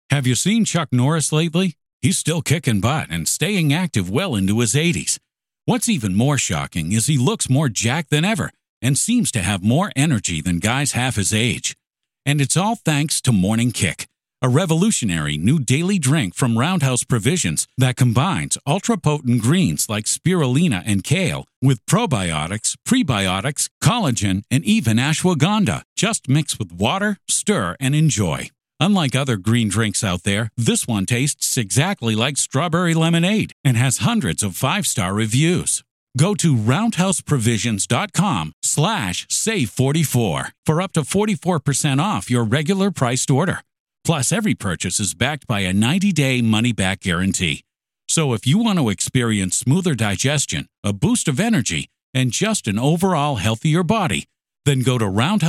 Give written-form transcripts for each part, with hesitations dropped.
Have you seen Chuck Norris lately? He's still kicking butt and staying active well into his 80s. What's even more shocking is he looks more jacked than ever and seems to have more energy than guys half his age. And it's all thanks to Morning Kick, a revolutionary new daily drink from Roundhouse Provisions that combines ultra-potent greens like spirulina and kale with probiotics, prebiotics, collagen, and even ashwagandha. Just mix with water, stir, and enjoy. Unlike other green drinks out there, this one tastes exactly like strawberry lemonade and has hundreds of 5-star reviews. Go to roundhouseprovisions.com/save44 for up to 44% off your regular priced order. Plus, every purchase is backed by a 90-day money-back guarantee. So if you want to experience smoother digestion, a boost of energy, and just an overall healthier body, then go to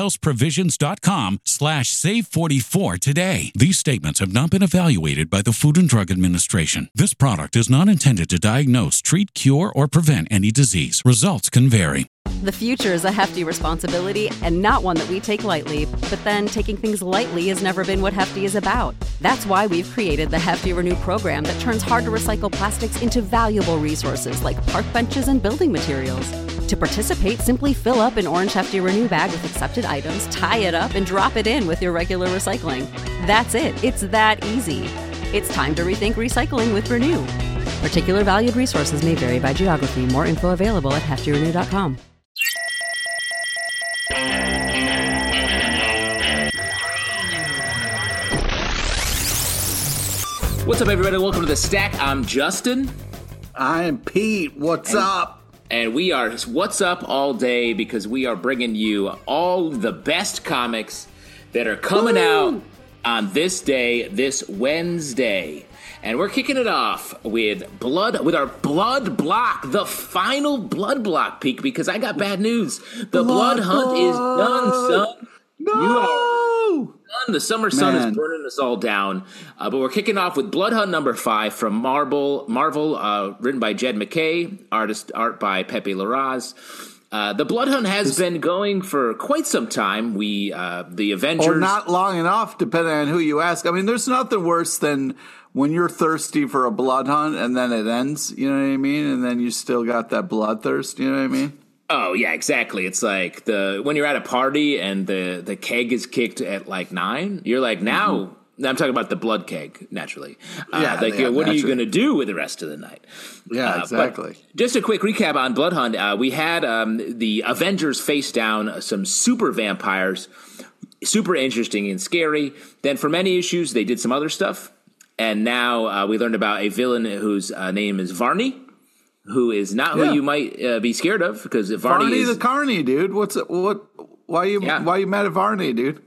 roundhouseprovisions.com/save44 today. These statements have not been evaluated by the Food and Drug Administration. This product is not intended to diagnose, treat, cure, or prevent any disease. Results can vary. The future is a hefty responsibility and not one that we take lightly. But then taking things lightly has never been what Hefty is about. That's why we've created the Hefty Renew program that turns hard-to-recycle plastics into valuable resources like park benches and building materials. To participate, simply fill up an orange Hefty Renew bag with accepted items, tie it up, and drop it in with your regular recycling. That's it. It's that easy. It's time to rethink recycling with Renew. Particular valued resources may vary by geography. More info available at heftyrenew.com. What's up, everybody? Welcome to The Stack. I'm Justin. I'm Pete. What's up? And we are What's Up all day because we are bringing you all the best comics that are coming out on this day, this Wednesday. And we're kicking it off with our Blood Block, the final Blood Block peak, because I got bad news. The Blood Hunt is done, son. No! You are done. The summer sun is burning us all down. But we're kicking off with Blood Hunt number 5 from Marvel, written by Jed MacKay, art by Pepe Larraz. The Blood Hunt has been going for quite some time. The Avengers... Or not long enough, depending on who you ask. I mean, there's nothing worse than when you're thirsty for a blood hunt and then it ends, you know what I mean? And then you still got that bloodthirst, you know what I mean? Oh, yeah, exactly. It's like when you're at a party and the keg is kicked at like 9, you're like, now... I'm talking about the blood keg, naturally. What are you going to do with the rest of the night? Yeah, exactly. Just a quick recap on Blood Hunt. We had the Avengers face down some super vampires, super interesting and scary. Then for many issues, they did some other stuff. And now we learned about a villain whose name is Varney, who is not who you might be scared of, because Varney is... the Carney, dude. Why you mad at Varney, dude?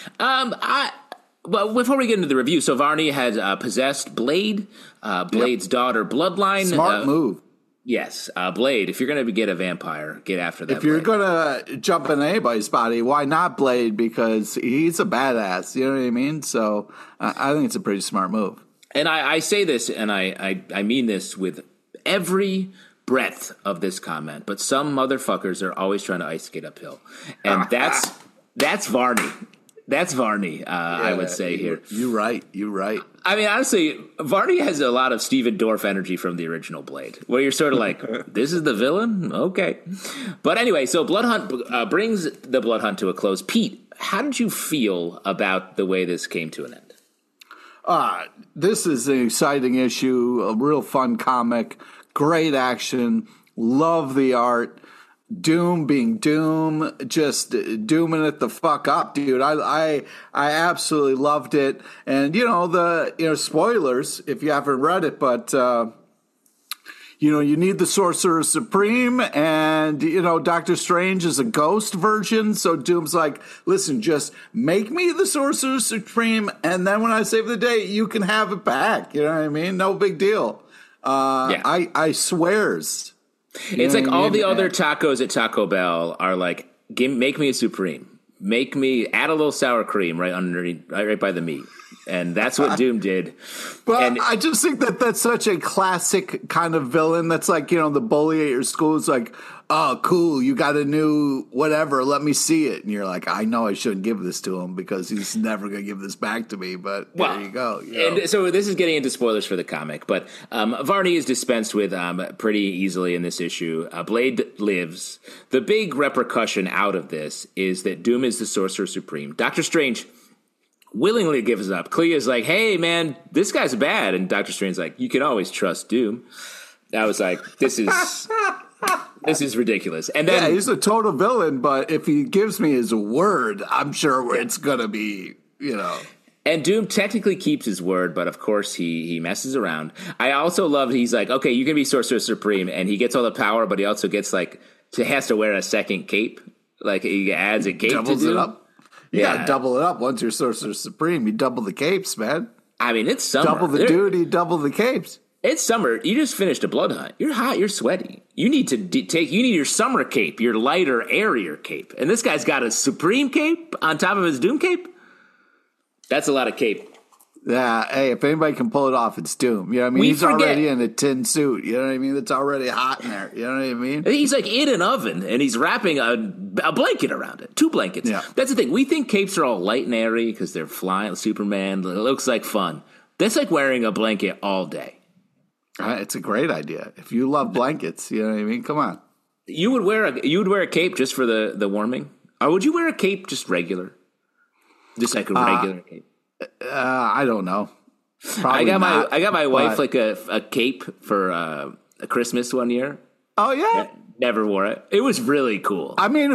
Well, before we get into the review, so Varney has possessed Blade, Blade's daughter, Bloodline. Smart move. Yes, Blade. If you're going to get a vampire, get after that. If you're going to jump in anybody's body, why not Blade? Because he's a badass. You know what I mean? So I think it's a pretty smart move. And I say this, and I mean this with every breadth of this comment, but some motherfuckers are always trying to ice skate uphill. And that's Varney. That's Varney, I would say here. You're right. I mean, honestly, Varney has a lot of Steven Dorff energy from the original Blade, where you're sort of like, this is the villain? Okay. But anyway, so Blood Hunt brings the Blood Hunt to a close. Pete, how did you feel about the way this came to an end? This is an exciting issue, a real fun comic, great action, love the art. Doom being Doom, just dooming it the fuck up, dude. I absolutely loved it. And spoilers if you haven't read it, but you need the Sorcerer Supreme, and Doctor Strange is a ghost version. So Doom's like, listen, just make me the Sorcerer Supreme, and then when I save the day, you can have it back. You know what I mean? No big deal. I swears. It's like all the other tacos at Taco Bell are like, make me a Supreme. Make me, add a little sour cream right underneath, right by the meat. And that's what Doom did. But and I just think that that's such a classic kind of villain. That's like, the bully at your school is like, oh, cool, you got a new whatever, let me see it. And you're like, I know I shouldn't give this to him because he's never going to give this back to me. But there you go. And so this is getting into spoilers for the comic. But Varney is dispensed with pretty easily in this issue. Blade lives. The big repercussion out of this is that Doom is the Sorcerer Supreme. Doctor Strange willingly gives up. Clea's like, hey, man, this guy's bad. And Doctor Strange's like, you can always trust Doom. I was like, this is ridiculous. And then he's a total villain, but if he gives me his word, I'm sure it's going to be, And Doom technically keeps his word, but of course he messes around. I also love he's like, okay, you can be Sorcerer Supreme, and he gets all the power, but he also gets has to wear a second cape. Like he adds a cape doubles to Doom. It up. Yeah, double it up. Once you're Sorcerer Supreme, you double the capes, man. I mean, it's summer. Double the duty, double the capes. It's summer. You just finished a blood hunt. You're hot. You're sweaty. You need to you need your summer cape, your lighter, airier cape. And this guy's got a Supreme cape on top of his Doom cape. That's a lot of cape. Yeah. Hey, if anybody can pull it off, it's Doom. You know what I mean? He's already in a tin suit. You know what I mean? It's already hot in there. You know what I mean? He's like in an oven, and he's wrapping a blanket around it. 2 blankets. Yeah. That's the thing. We think capes are all light and airy because they're flying. Superman. It looks like fun. That's like wearing a blanket all day. It's a great idea. If you love blankets, you know what I mean? Come on. You would wear a cape just for the warming? Or would you wear a cape just regular? Just like a regular cape? I don't know. I got my wife like a cape for a Christmas one year. Oh, yeah? Never wore it. It was really cool. I mean,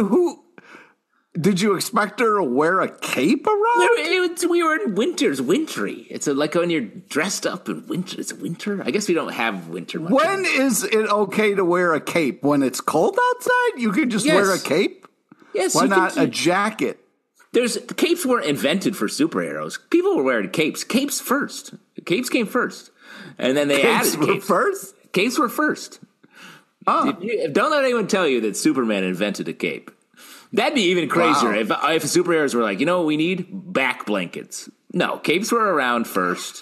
did you expect her to wear a cape around? We were in winter. It's wintry. It's like when you're dressed up in winter. It's winter. I guess we don't have winter much. When is it okay to wear a cape? When it's cold outside? You can just wear a cape? Yes. Why not a jacket? The capes weren't invented for superheroes. People were wearing capes. Capes first. Capes came first. And then they added capes. First? Capes were first. Oh. Don't let anyone tell you that Superman invented a cape. That'd be even crazier if superheroes were like, you know what we need? Back blankets. No, capes were around first.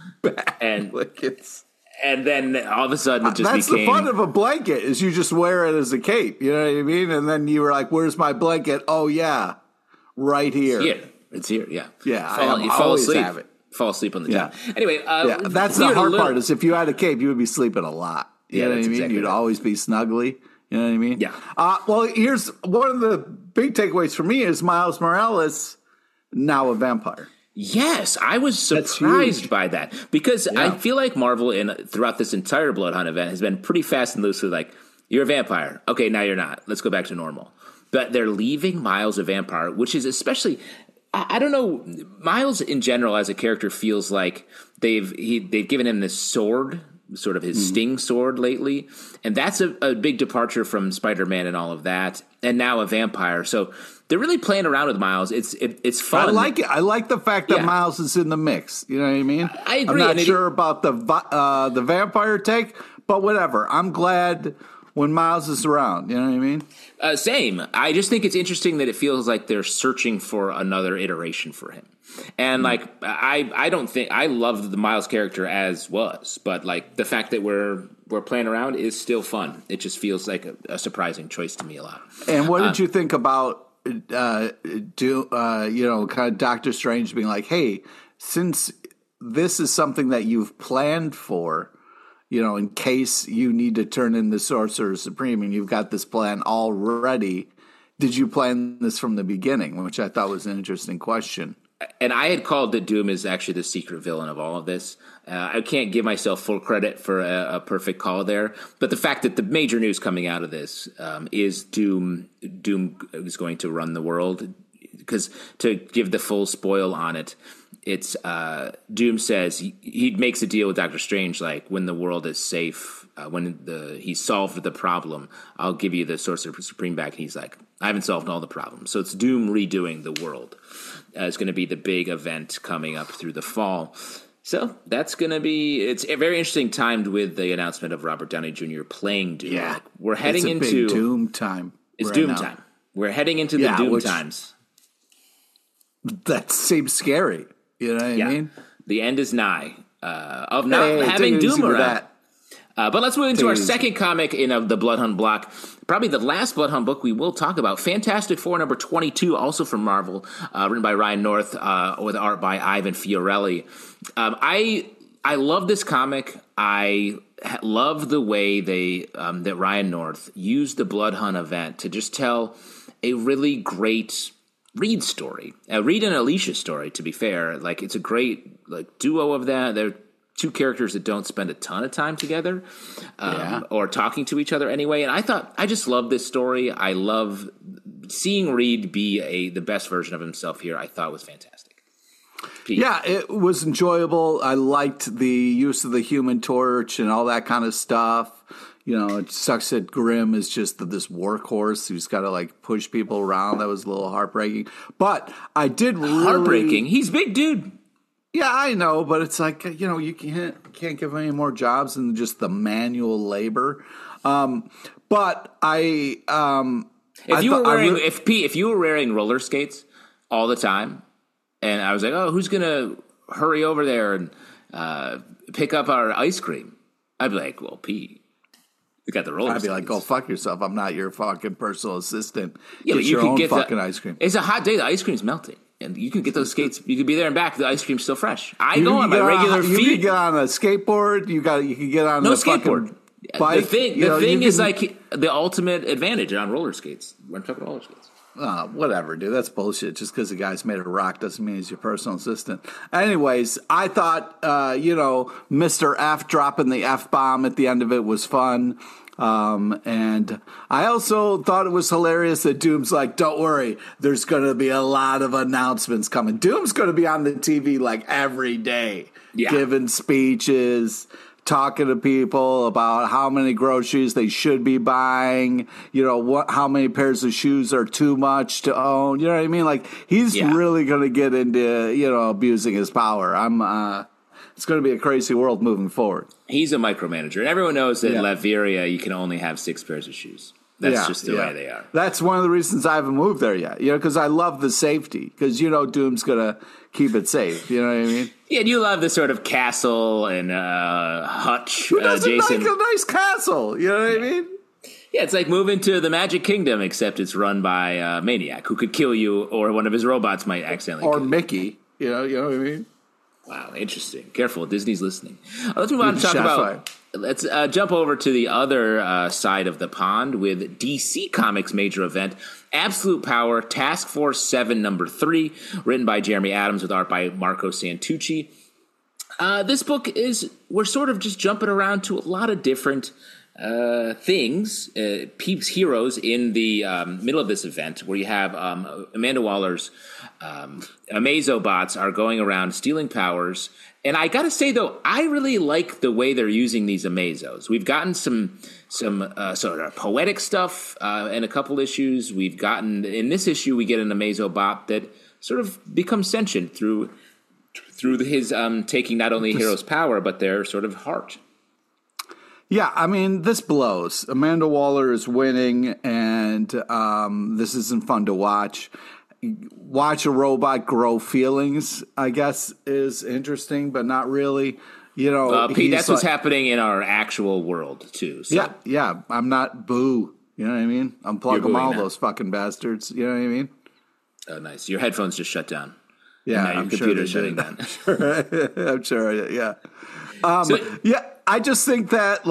Blankets. And then all of a sudden it just That's became... the fun of a blanket is you just wear it as a cape. You know what I mean? And then you were like, where's my blanket? Oh, yeah. Right here. It's here, yeah. Yeah, you fall asleep. Have it. Fall asleep on the job. Anyway, that's the hard part is if you had a cape, you would be sleeping a lot. You know what I mean? Exactly You'd always be snuggly. You know what I mean? Yeah. Well, here's one of the big takeaways for me is Miles Morales now a vampire. Yes, I was surprised by that because I feel like Marvel throughout this entire Blood Hunt event has been pretty fast and loose with like, you're a vampire. Okay, now you're not. Let's go back to normal. But they're leaving Miles a vampire, which is especially... I don't know. Miles in general as a character feels like they've given him this sword, sort of his Sting sword lately. And that's a big departure from Spider-Man and all of that. And now a vampire. So they're really playing around with Miles. It's fun. I like it. I like the fact that Miles is in the mix. You know what I mean? I agree. I'm not sure about the vampire take, but whatever. I'm glad when Miles is around. You know what I mean? Same. I just think it's interesting that it feels like they're searching for another iteration for him. And like, I don't think I love the Miles character as was, but like the fact that we're playing around is still fun. It just feels like a surprising choice to me a lot. And what did you think about, kind of Doctor Strange being like, hey, since this is something that you've planned for, in case you need to turn in the Sorcerer Supreme and you've got this plan already, did you plan this from the beginning? Which I thought was an interesting question. And I had called that Doom is actually the secret villain of all of this. I can't give myself full credit for a perfect call there. But the fact that the major news coming out of this is Doom is going to run the world. Because to give the full spoil on it, it's Doom says he makes a deal with Doctor Strange, like when the world is safe, when he's solved the problem, I'll give you the Sorcerer Supreme back. And he's like, I haven't solved all the problems. So it's Doom redoing the world. It's going to be the big event coming up through the fall. So that's going to be, it's a very interesting timed with the announcement of Robert Downey Jr. playing Doom. Yeah. Like, we're heading it's into big Doom time. It's Doom time. We're heading into the Doom times. That seems scary. You know what I mean? The end is nigh of not having Doom around. But let's move into our second comic in the Bloodhunt block. Probably the last Bloodhunt book we will talk about. Fantastic Four number 22, also from Marvel, written by Ryan North, with art by Ivan Fiorelli. I love this comic. I love the way that Ryan North used the Bloodhunt event to just tell a really great Reed story, a Reed and Alicia story. To be fair, like it's a great duo of that. They're two characters that don't spend a ton of time together or talking to each other anyway. And I just love this story. I love seeing Reed be the best version of himself here. I thought was fantastic. Pete. Yeah, it was enjoyable. I liked the use of the Human Torch and all that kind of stuff. You know, it sucks that Grimm is just this workhorse who's got to push people around. That was a little heartbreaking. But I did really... Heartbreaking? He's a big dude. Yeah, I know, but it's you can't give him any more jobs than just the manual labor. But if you were wearing roller skates all the time, and I was like, oh, who's gonna hurry over there and pick up our ice cream? I'd be like, well, Pete. You got the roller skates. I'd be like, go fuck yourself. I'm not your fucking personal assistant. Yeah, get your own fucking ice cream. It's a hot day. The ice cream's melting. And you can get those skates. You can be there and back. The ice cream's still fresh. I go on my regular feet. You can get on a skateboard. You can get on the skateboard. Bike. The thing is the ultimate advantage on roller skates. We're talking roller skates. Whatever, dude. That's bullshit. Just because the guy's made of rock doesn't mean he's your personal assistant. Anyways, I thought, Mr. F dropping the F-bomb at the end of it was fun. And I also thought it was hilarious that Doom's like, don't worry, there's going to be a lot of announcements coming. Doom's going to be on the TV every day, giving speeches, talking to people about how many groceries they should be buying, how many pairs of shoes are too much to own. You know what I mean? He's really going to get into, abusing his power. It's going to be a crazy world moving forward. He's a micromanager, and everyone knows that in Latveria you can only have 6 pairs of shoes. That's just the way they are. That's one of the reasons I haven't moved there yet. Because I love the safety. Because Doom's going to keep it safe. You know what I mean? Yeah, and you love the sort of castle and hutch. Who doesn't like a nice castle? You know what I mean? Yeah, it's like moving to the Magic Kingdom, except it's run by a maniac who could kill you, or one of his robots might accidentally kill you. Or Mickey. You know what I mean? Wow, interesting. Careful, Disney's listening. Let's move on to talk about... Let's jump over to the other side of the pond with DC Comics' major event, Absolute Power, Task Force 7, number 3, written by Jeremy Adams with art by Marco Santucci. This book we're sort of just jumping around to a lot of different things, Peeps heroes in the middle of this event, where you have Amanda Waller's Amazobots are going around stealing powers. And I gotta say, though, I really like the way they're using these Amazos. We've gotten some sort of poetic stuff in a couple issues. We've gotten, in this issue, we get an Amazobot that sort of becomes sentient through his taking not only heroes' power, but their sort of heart. Yeah, I mean, this blows. Amanda Waller is winning, and this isn't fun to watch. Watch a robot grow feelings, I guess, is interesting, but not really. Pete, that's what's happening in our actual world, too. So. Yeah. I'm not boo. You know what I mean? Unplug them all, those fucking bastards. You know what I mean? Oh, nice. Your headphones just shut down. Yeah, your computer's shutting down. I'm sure, yeah. I just think that,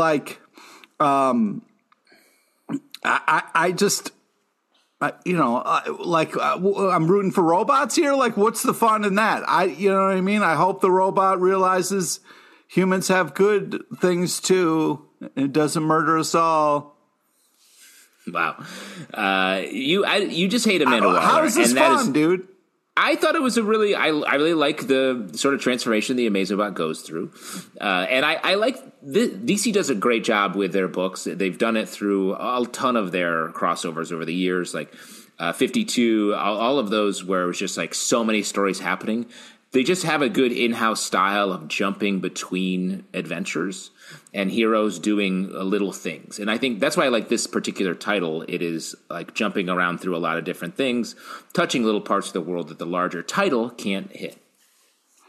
I'm rooting for robots here. What's the fun in that? You know what I mean? I hope the robot realizes humans have good things too, and it doesn't murder us all. Wow. You just hate Amanda Waller. How is this fun, dude? I thought it was I really like the sort of transformation the Amazobot goes through. And I like DC does a great job with their books. They've done it through a ton of their crossovers over the years, 52, all of those where it was just so many stories happening. They just have a good in-house style of jumping between adventures and heroes doing little things. And I think that's why I like this particular title. It is jumping around through a lot of different things, touching little parts of the world that the larger title can't hit.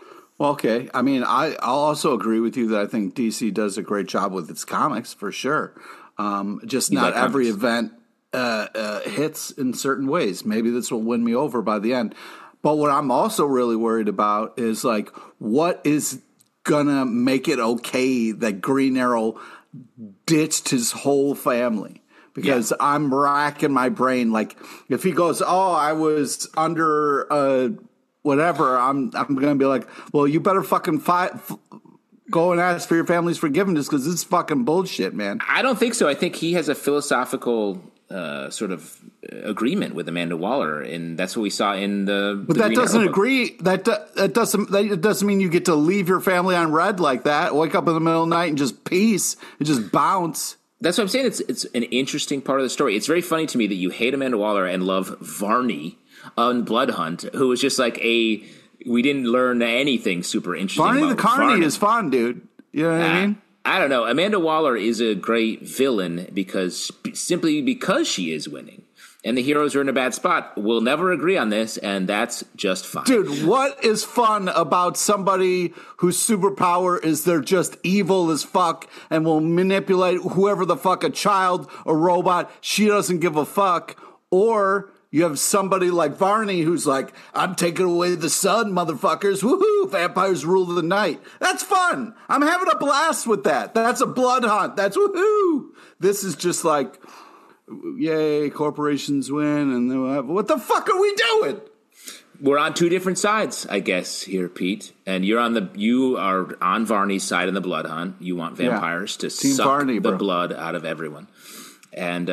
Well, okay. I mean, I'll also agree with you that I think DC does a great job with its comics for sure. Just You not like every comics? event hits in certain ways. Maybe this will win me over by the end. But what I'm also really worried about is like, what is gonna make it okay that Green Arrow ditched his whole family? Because I'm racking my brain. Like, if he goes, "Oh, I was under whatever," I'm gonna be like, "Well, you better fucking go and ask for your family's forgiveness because this is fucking bullshit, man." I don't think so. I think he has a philosophical sort of agreement with Amanda Waller, and that's what we saw in the. But the that Green doesn't Arrow book. agree. That doesn't mean you get to leave your family on red like that. Wake up in the middle of the night and just peace and just bounce. That's what I'm saying. It's an interesting part of the story. It's very funny to me that you hate Amanda Waller and love Varney on Blood Hunt, who was just like we didn't learn anything super interesting. Barney the about Carney Varney. is fun, dude. You know what I mean? I don't know. Amanda Waller is a great villain simply because she is winning. And the heroes are in a bad spot. We'll never agree on this, and that's just fine. Dude, what is fun about somebody whose superpower is they're just evil as fuck and will manipulate whoever the fuck, a child, a robot, she doesn't give a fuck. Or you have somebody like Varney who's like, "I'm taking away the sun, motherfuckers. Woohoo, vampires rule the night." That's fun. I'm having a blast with that. That's a blood hunt. That's woohoo. This is just like, yay, corporations win, and what the fuck are we doing? We're on two different sides, I guess, here, Pete. And you are on Varney's side in the blood hunt. You want vampires to Team suck Varney, the bro. blood out of everyone. And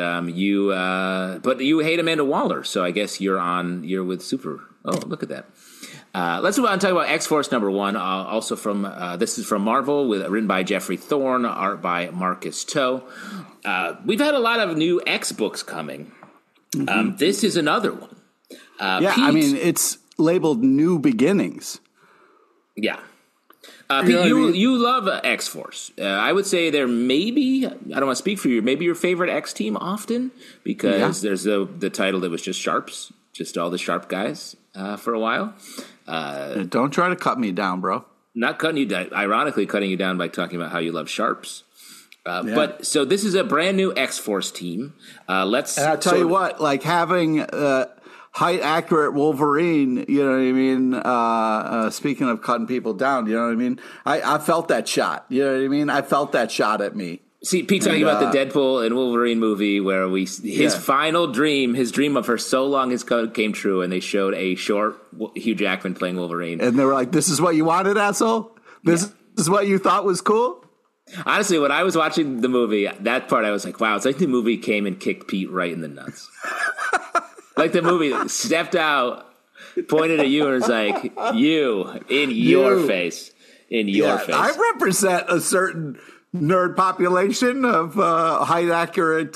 but you hate Amanda Waller, so I guess you're with Super. Oh, look at that. Let's move on and talk about X-Force #1. Also from this is from Marvel, written by Jeffrey Thorne, art by Marcus Toe. We've had a lot of new X books coming. This is another one. Yeah, Pete, I mean, it's labeled New Beginnings. yeah. You Pete, know what I mean? you love X-Force. I would say they're maybe, I don't want to speak for you, maybe your favorite X team often, because there's the title that was just Sharps, just all the Sharp guys for a while. Don't try to cut me down, bro. Not cutting you down, ironically cutting you down by talking about how you love Sharps. But so this is a brand new X-Force team. And I'll tell you what, like having height accurate Wolverine, you know what I mean? Speaking of cutting people down, you know what I mean? I felt that shot. You know what I mean? I felt that shot at me. See, Pete talking about the Deadpool and Wolverine movie where his final dream, his dream of for so long came true, and they showed a short Hugh Jackman playing Wolverine. And they were like, "This is what you wanted, asshole? This is what you thought was cool?" Honestly, when I was watching the movie, that part I was like, wow, it's like the movie came and kicked Pete right in the nuts. Like the movie stepped out, pointed at you, and was like, "You, in your face. In your face." I represent a certain nerd population of height accurate,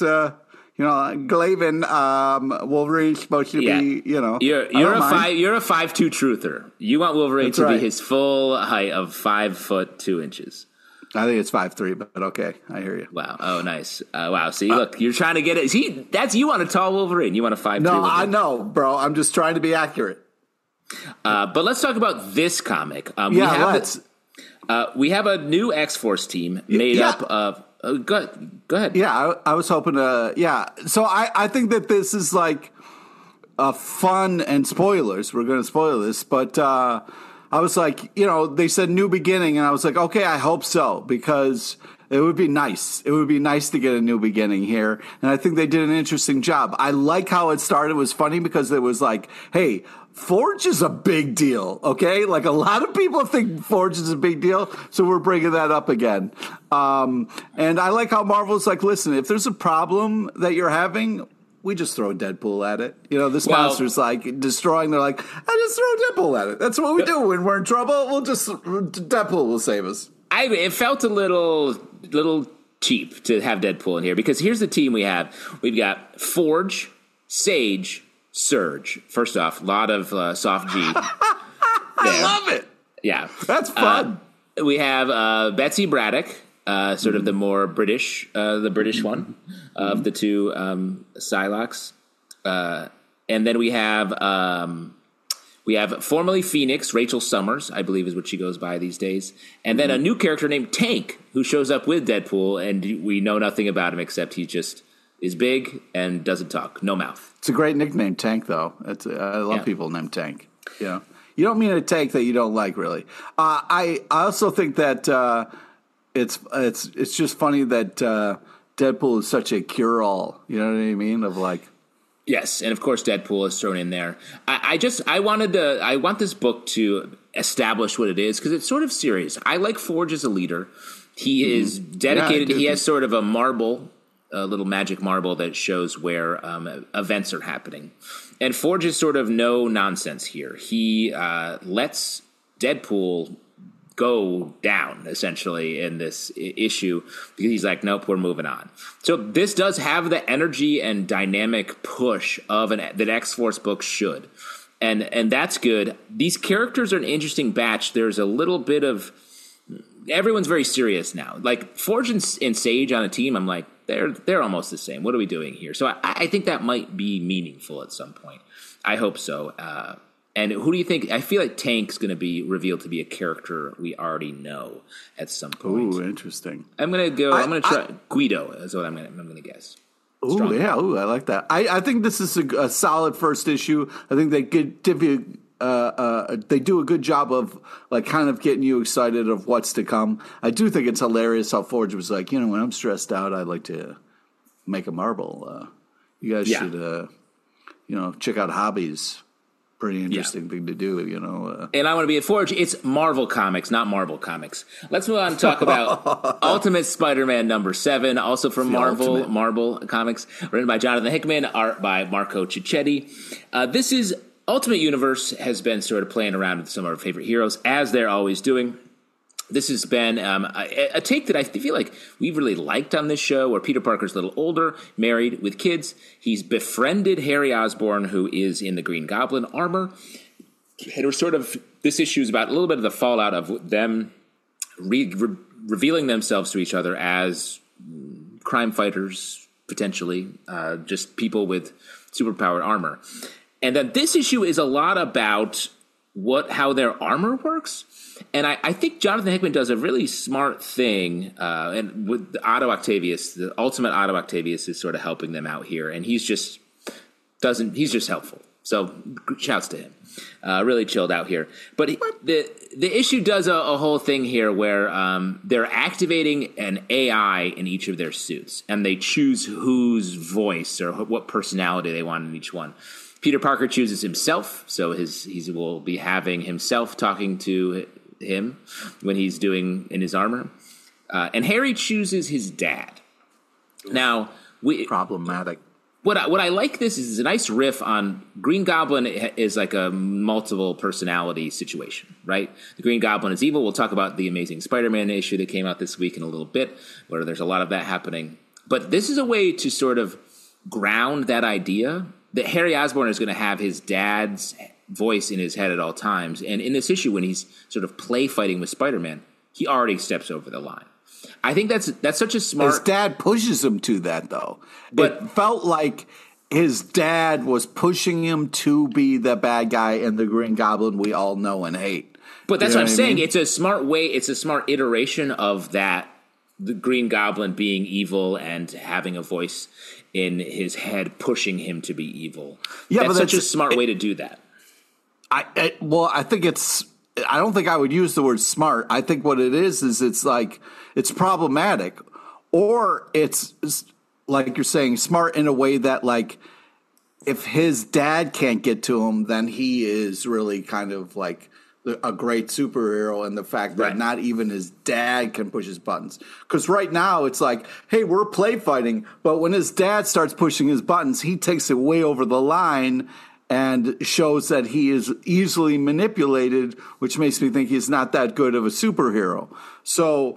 Glavin. Wolverine's supposed to be, You're a 5'2" truther. You want Wolverine That's to right. be his full height of 5'2". I think it's 5'3", but okay, I hear you. Wow. Oh, nice. Wow. See, look, you're trying to get it. See, you want a tall Wolverine. You want a 5'3". No, Wolverine. I know, bro. I'm just trying to be accurate. But let's talk about this comic. Let's. We have a new X-Force team made up of. Go ahead. Yeah, I was hoping to. Yeah, so I think that this is like fun and spoilers. We're going to spoil this, but I was like, they said new beginning, and I was like, okay, I hope so, because it would be nice. It would be nice to get a new beginning here, and I think they did an interesting job. I like how it started. It was funny because it was like, hey, Forge is a big deal, okay? Like a lot of people think Forge is a big deal, so we're bringing that up again. And I like how Marvel's like, listen, if there's a problem that you're having, we just throw Deadpool at it. This monster's like destroying. They're like, I just throw Deadpool at it. That's what we do when we're in trouble. Deadpool will save us. It felt a little cheap to have Deadpool in here, because here's the team we have. We've got Forge, Sage, Surge. First off, a lot of soft G. I love it. Yeah. That's fun. We have Betsy Braddock, sort of the more British, the British one of the two Psylocks. And then we have We have formerly Phoenix, Rachel Summers, I believe is what she goes by these days. And then a new character named Tank, who shows up with Deadpool, and we know nothing about him except he just is big and doesn't talk, no mouth. It's a great nickname, Tank, though. I love people named Tank. Yeah. You don't mean a tank that you don't like, really. I also think that it's just funny that Deadpool is such a cure-all. You know what I mean? Of like... Yes, and of course Deadpool is thrown in there. I want this book to establish what it is because it's sort of serious. I like Forge as a leader. He is dedicated. He has sort of a marble, a little magic marble that shows where events are happening. And Forge is sort of no nonsense here. He lets Deadpool go down essentially in this issue because he's like, nope, we're moving on. So this does have the energy and dynamic push of that X-Force book should. And that's good. These characters are an interesting batch. There's a little bit of everyone's very serious now. Like Forge and Sage on a team, I'm like, they're almost the same. What are we doing here? So I think that might be meaningful at some point. I hope so. And who do you think? I feel like Tank's going to be revealed to be a character we already know at some point. Ooh, interesting. I'm going to try Guido. Is what I'm going to guess. Ooh, yeah. Ooh, I like that. I think this is a solid first issue. I think they they do a good job of like kind of getting you excited of what's to come. I do think it's hilarious how Forge was like, when I'm stressed out, I like to make a marble. You guys should, check out hobbies. Pretty interesting thing to do, And I want to be at Forge. It's Marvel Comics, not Marvel Comics. Let's move on and talk about Ultimate Spider-Man #7, also from Marvel Comics, written by Jonathan Hickman, art by Marco Cicchetti. This is Ultimate Universe has been sort of playing around with some of our favorite heroes, as they're always doing. This has been a take that I feel like we've really liked on this show, where Peter Parker's a little older, married, with kids. He's befriended Harry Osborn, who is in the Green Goblin armor. And we're sort of, this issue is about a little bit of the fallout of them revealing themselves to each other as crime fighters, potentially, just people with superpowered armor. And then this issue is a lot about how their armor works. And I think Jonathan Hickman does a really smart thing, and with Otto Octavius, the ultimate Otto Octavius is sort of helping them out here, and he's just helpful. So shouts to him. Really chilled out here. But the issue does a whole thing here where they're activating an AI in each of their suits, and they choose whose voice or what personality they want in each one. Peter Parker chooses himself, so he will be having himself talking to him when he's doing in his armor. And Harry chooses his dad. Now, problematic. What I like this is a nice riff on Green Goblin is like a multiple personality situation, right? The Green Goblin is evil. We'll talk about the Amazing Spider-Man issue that came out this week in a little bit, where there's a lot of that happening. But this is a way to sort of ground that idea that Harry Osborn is going to have his dad's voice in his head at all times. And in this issue, when he's sort of play fighting with Spider-Man, he already steps over the line. I think that's such a smart... His dad pushes him to that, though. But it felt like his dad was pushing him to be the bad guy and the Green Goblin we all know and hate. But that's what I'm saying. It's a smart way. It's a smart iteration of that, the Green Goblin being evil and having a voice in his head pushing him to be evil. Yeah, that's such a smart way to do that. I think it's... I don't think I would use the word smart. I think what it is it's like it's problematic, or it's like you're saying, smart in a way that, like, if his dad can't get to him, then he is really kind of like a great superhero, and the fact that not even his dad can push his buttons. Because right now it's like, hey, we're play fighting, but when his dad starts pushing his buttons, he takes it way over the line and shows that he is easily manipulated, which makes me think he's not that good of a superhero. So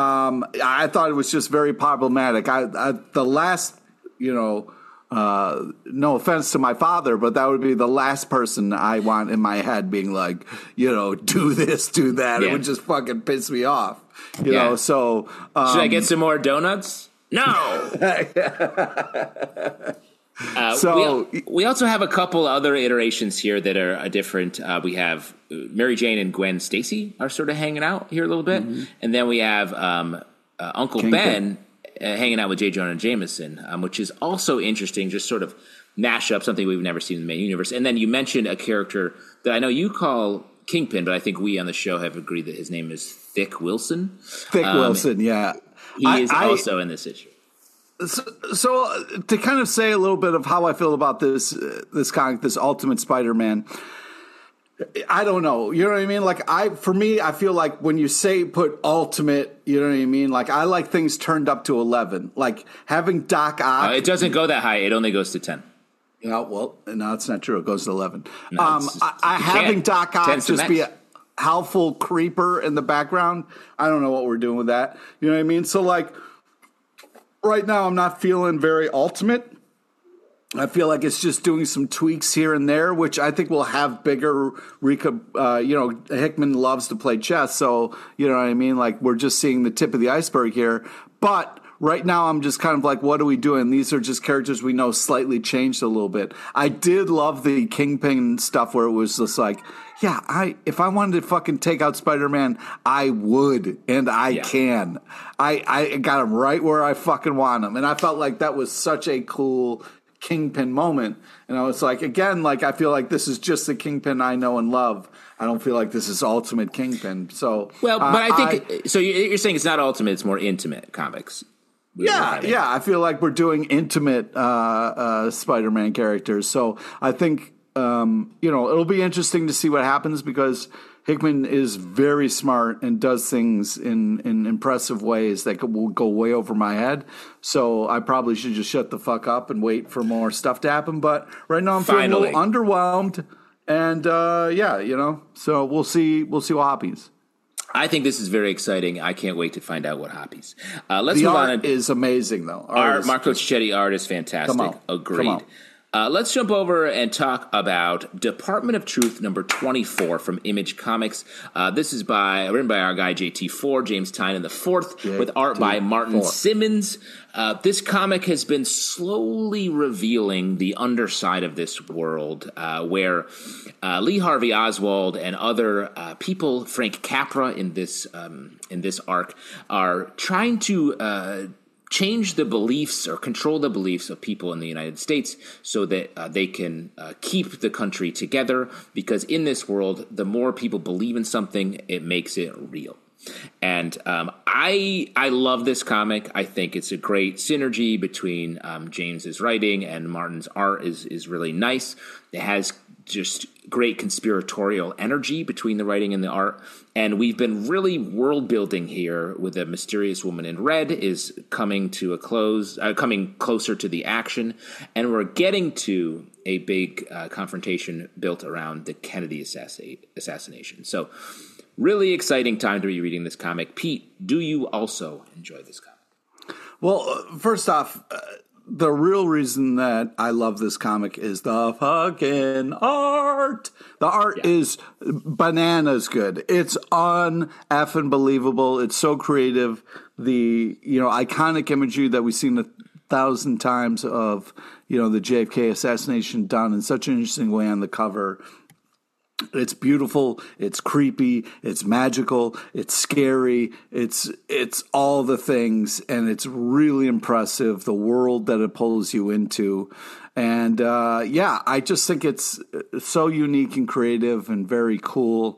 I thought it was just very problematic. The last, no offense to my father, but that would be the last person I want in my head being like, do this, do that. Yeah. It would just fucking piss me off, you know. So should I get some more donuts? No. We also have a couple other iterations here that are different. We have Mary Jane and Gwen Stacy are sort of hanging out here a little bit. And then we have Uncle Ben hanging out with J. Jonah Jameson, which is also interesting, just sort of mash up something we've never seen in the main universe. And then you mentioned a character that I know you call Kingpin, but I think we on the show have agreed that his name is Thick Wilson. Thick Wilson, yeah. He is also in this issue. So to kind of say a little bit of how I feel about this comic, this Ultimate Spider-Man, I don't know. You know what I mean? Like for me, I feel like when you say put ultimate, you know what I mean? Like I like things turned up to 11. Like having Doc Ock. It doesn't go that high. It only goes to 10. Yeah, well, no, it's not true. It goes to 11. No, having Doc Ock just be a helpful creeper in the background. I don't know what we're doing with that. You know what I mean? So like right now, I'm not feeling very ultimate. I feel like it's just doing some tweaks here and there, which I think will have bigger. Hickman loves to play chess, so you know what I mean. Like we're just seeing the tip of the iceberg here. But right now, I'm just kind of like, what are we doing? These are just characters we know slightly changed a little bit. I did love the Kingpin stuff where it was just like, yeah, if I wanted to fucking take out Spider-Man, I would, and I can. I got him right where I fucking want him, and I felt like that was such a cool Kingpin moment. And I was like, again, like I feel like this is just the Kingpin I know and love. I don't feel like this is Ultimate Kingpin. So, well, but I think so. You're saying it's not Ultimate; it's more intimate comics. Yeah. I feel like we're doing intimate Spider-Man characters. So I think it'll be interesting to see what happens because Hickman is very smart and does things in impressive ways that will go way over my head. So I probably should just shut the fuck up and wait for more stuff to happen. But right now I'm feeling a little underwhelmed. And so we'll see what happens. I think this is very exciting. I can't wait to find out what happens. Let's the move art on. Is amazing though. Marco Cicchetti art is fantastic. Agreed. Let's jump over and talk about Department of Truth number 24 from Image Comics. This is written by our guy JT4, James Tynion IV, with art by Martin Simmons. This comic has been slowly revealing the underside of this world, where Lee Harvey Oswald and other people, Frank Capra in this arc, are trying to change the beliefs or control the beliefs of people in the United States so that they can keep the country together, because in this world, the more people believe in something, it makes it real. And I love this comic. I think it's a great synergy between James's writing and Martin's art is really nice. It has just great conspiratorial energy between the writing and the art. And we've been really world building here with a mysterious woman in red is coming to a close, coming closer to the action. And we're getting to a big confrontation built around the Kennedy assassination. So really exciting time to be reading this comic. Pete, do you also enjoy this comic? Well, first off, the real reason that I love this comic is the fucking art. The art is bananas good. It's un-effing believable. It's so creative. The iconic imagery that we've seen 1,000 times of the JFK assassination done in such an interesting way on the cover. It's beautiful, it's creepy, it's magical, it's scary, it's all the things, and it's really impressive, the world that it pulls you into. And I just think it's so unique and creative and very cool.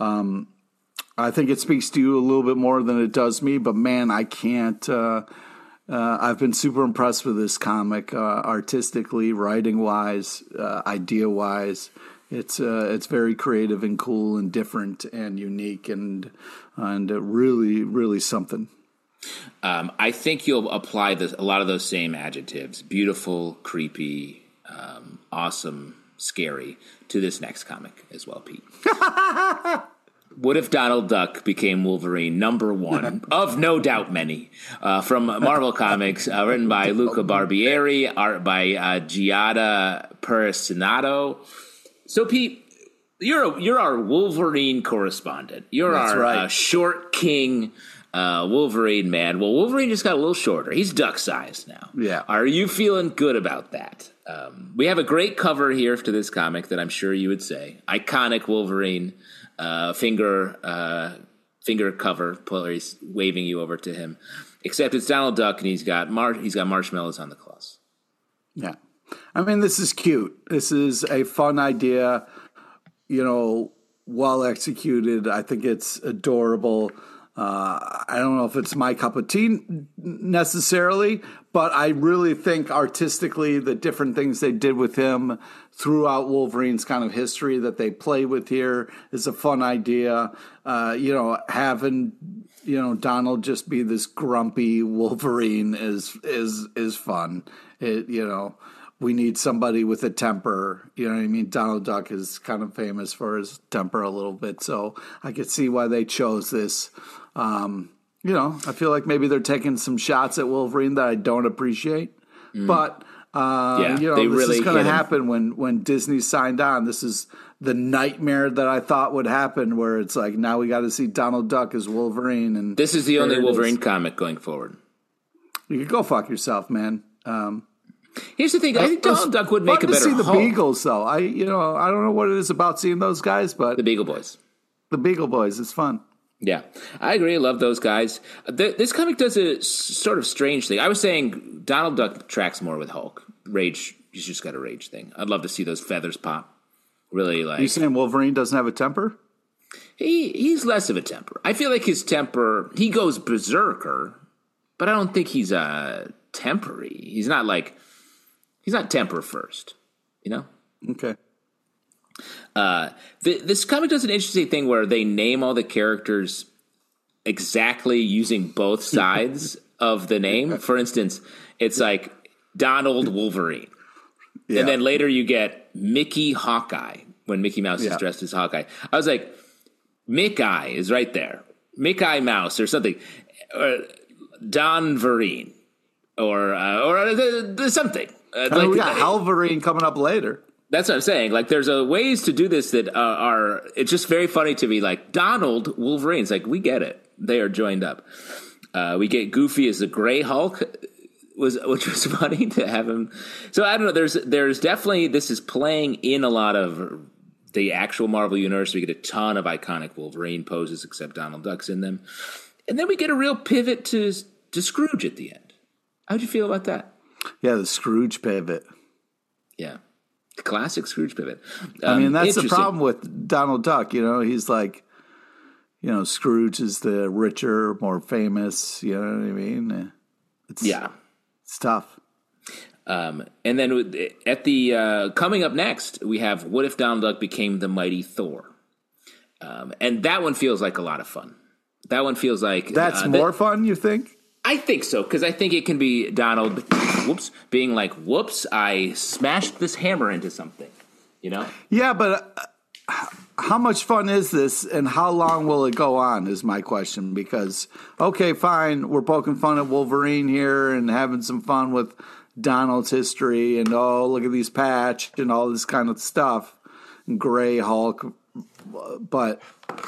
I think it speaks to you a little bit more than it does me, but man, I can't I've been super impressed with this comic, artistically, writing-wise, idea-wise. It's very creative and cool and different and unique and really, really something. I think you'll apply a lot of those same adjectives, beautiful, creepy, awesome, scary, to this next comic as well, Pete. What if Donald Duck became Wolverine #1 of no doubt many, from Marvel Comics, written by Luca Barbieri, art by Giada Perisinato. So, Pete, you're our Wolverine correspondent. You're our short king. Wolverine, man. Well, Wolverine just got a little shorter. He's duck-sized now. Yeah. Are you feeling good about that? We have a great cover here to this comic that I'm sure you would say. Iconic Wolverine finger cover. He's waving you over to him. Except it's Donald Duck, and he's got marshmallows on the claws. Yeah. I mean, this is cute. This is a fun idea, well executed. I think it's adorable. I don't know if it's my cup of tea necessarily, but I really think artistically the different things they did with him throughout Wolverine's kind of history that they play with here is a fun idea. Having Donald just be this grumpy Wolverine is fun. We need somebody with a temper. You know what I mean? Donald Duck is kind of famous for his temper a little bit, so I could see why they chose this. I feel like maybe they're taking some shots at Wolverine that I don't appreciate, but this is going to happen when Disney signed on. This is the nightmare that I thought would happen, where it's like now we got to see Donald Duck as Wolverine, and this is the only Wolverine comic going forward. You could go fuck yourself, man. Here's the thing: I think Donald Duck would make a better see the Hulk. Beagles, though. I don't know what it is about seeing those guys, but The Beagle Boys. The Beagle Boys is fun. Yeah, I agree. I love those guys. This comic does a sort of strange thing. I was saying Donald Duck tracks more with Hulk. Rage, he's just got a rage thing. I'd love to see those feathers pop. Really, like. You saying Wolverine doesn't have a temper? He's less of a temper. I feel like his temper, he goes berserker, but I don't think he's tempery. He's not temper first, Okay. This comic does an interesting thing where they name all the characters exactly using both sides of the name. For instance, it's like Donald Wolverine. Yeah. And then later you get Mickey Hawkeye when Mickey Mouse is dressed as Hawkeye. I was like, Mick Eye is right there. Mick Eye Mouse or something. Or Don Vereen. Or something. We got Halverine coming up later. That's what I'm saying. Like, there's ways to do this that are. It's just very funny to me. Like Donald Wolverine. It's like we get it. They are joined up. We get Goofy as the Gray Hulk, which was funny to have him. So I don't know. There's definitely this is playing in a lot of the actual Marvel universe. We get a ton of iconic Wolverine poses, except Donald Duck's in them, and then we get a real pivot to Scrooge at the end. How'd you feel about that? Yeah, the Scrooge pivot. Yeah. Classic Scrooge pivot. I mean, that's the problem with Donald Duck. He's like, Scrooge is the richer, more famous. You know what I mean? It's tough. And then at the coming up next, we have What If Donald Duck Became the Mighty Thor? And that one feels like a lot of fun. That one feels like that's more fun. You think? I think so, because I think it can be Donald, being like, whoops, I smashed this hammer into something, Yeah, but how much fun is this, and how long will it go on is my question, because, okay, fine, we're poking fun at Wolverine here and having some fun with Donald's history, and, look at these patch and all this kind of stuff, and Gray Hulk, but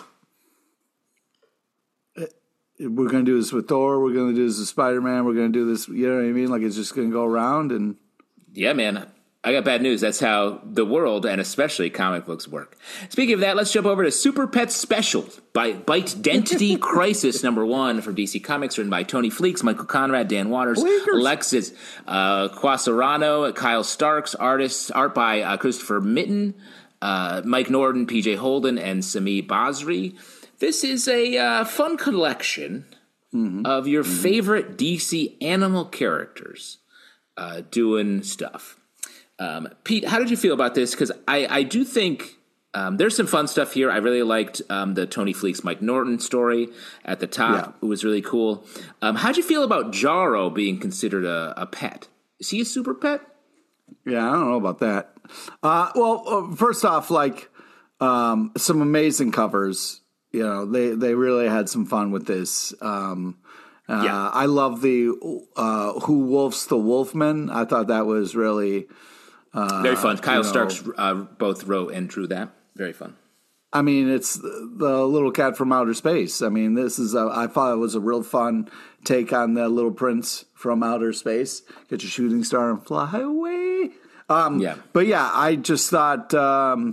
we're going to do this with Thor. We're going to do this with Spider-Man. We're going to do this. You know what I mean? Like it's just going to go around. And yeah, man, I got bad news. That's how the world and especially comic books work. Speaking of that, let's jump over to Super Pet Special by Bite Dentity Crisis #1 from DC Comics, written by Tony Fleecs, Michael Conrad, Dan Waters, Alexis Quasarano, Kyle Starks, art by Christopher Mitten, Mike Norton, PJ Holden, and Sami Basri. This is a fun collection of your favorite DC animal characters doing stuff. Pete, how did you feel about this? Because I do think there's some fun stuff here. I really liked the Tony Fleecs, Mike Norton story at the top. Yeah. It was really cool. How'd you feel about Jarro being considered a pet? Is he a super pet? Yeah, I don't know about that. First off, some amazing covers. They really had some fun with this. I love the Who Wolf's the Wolfman. I thought that was really very fun. Kyle Starks both wrote and drew that. Very fun. I mean, it's the little cat from outer space. I mean, I thought it was a real fun take on the Little Prince from outer space. Get your shooting star and fly away. But yeah, I just thought, I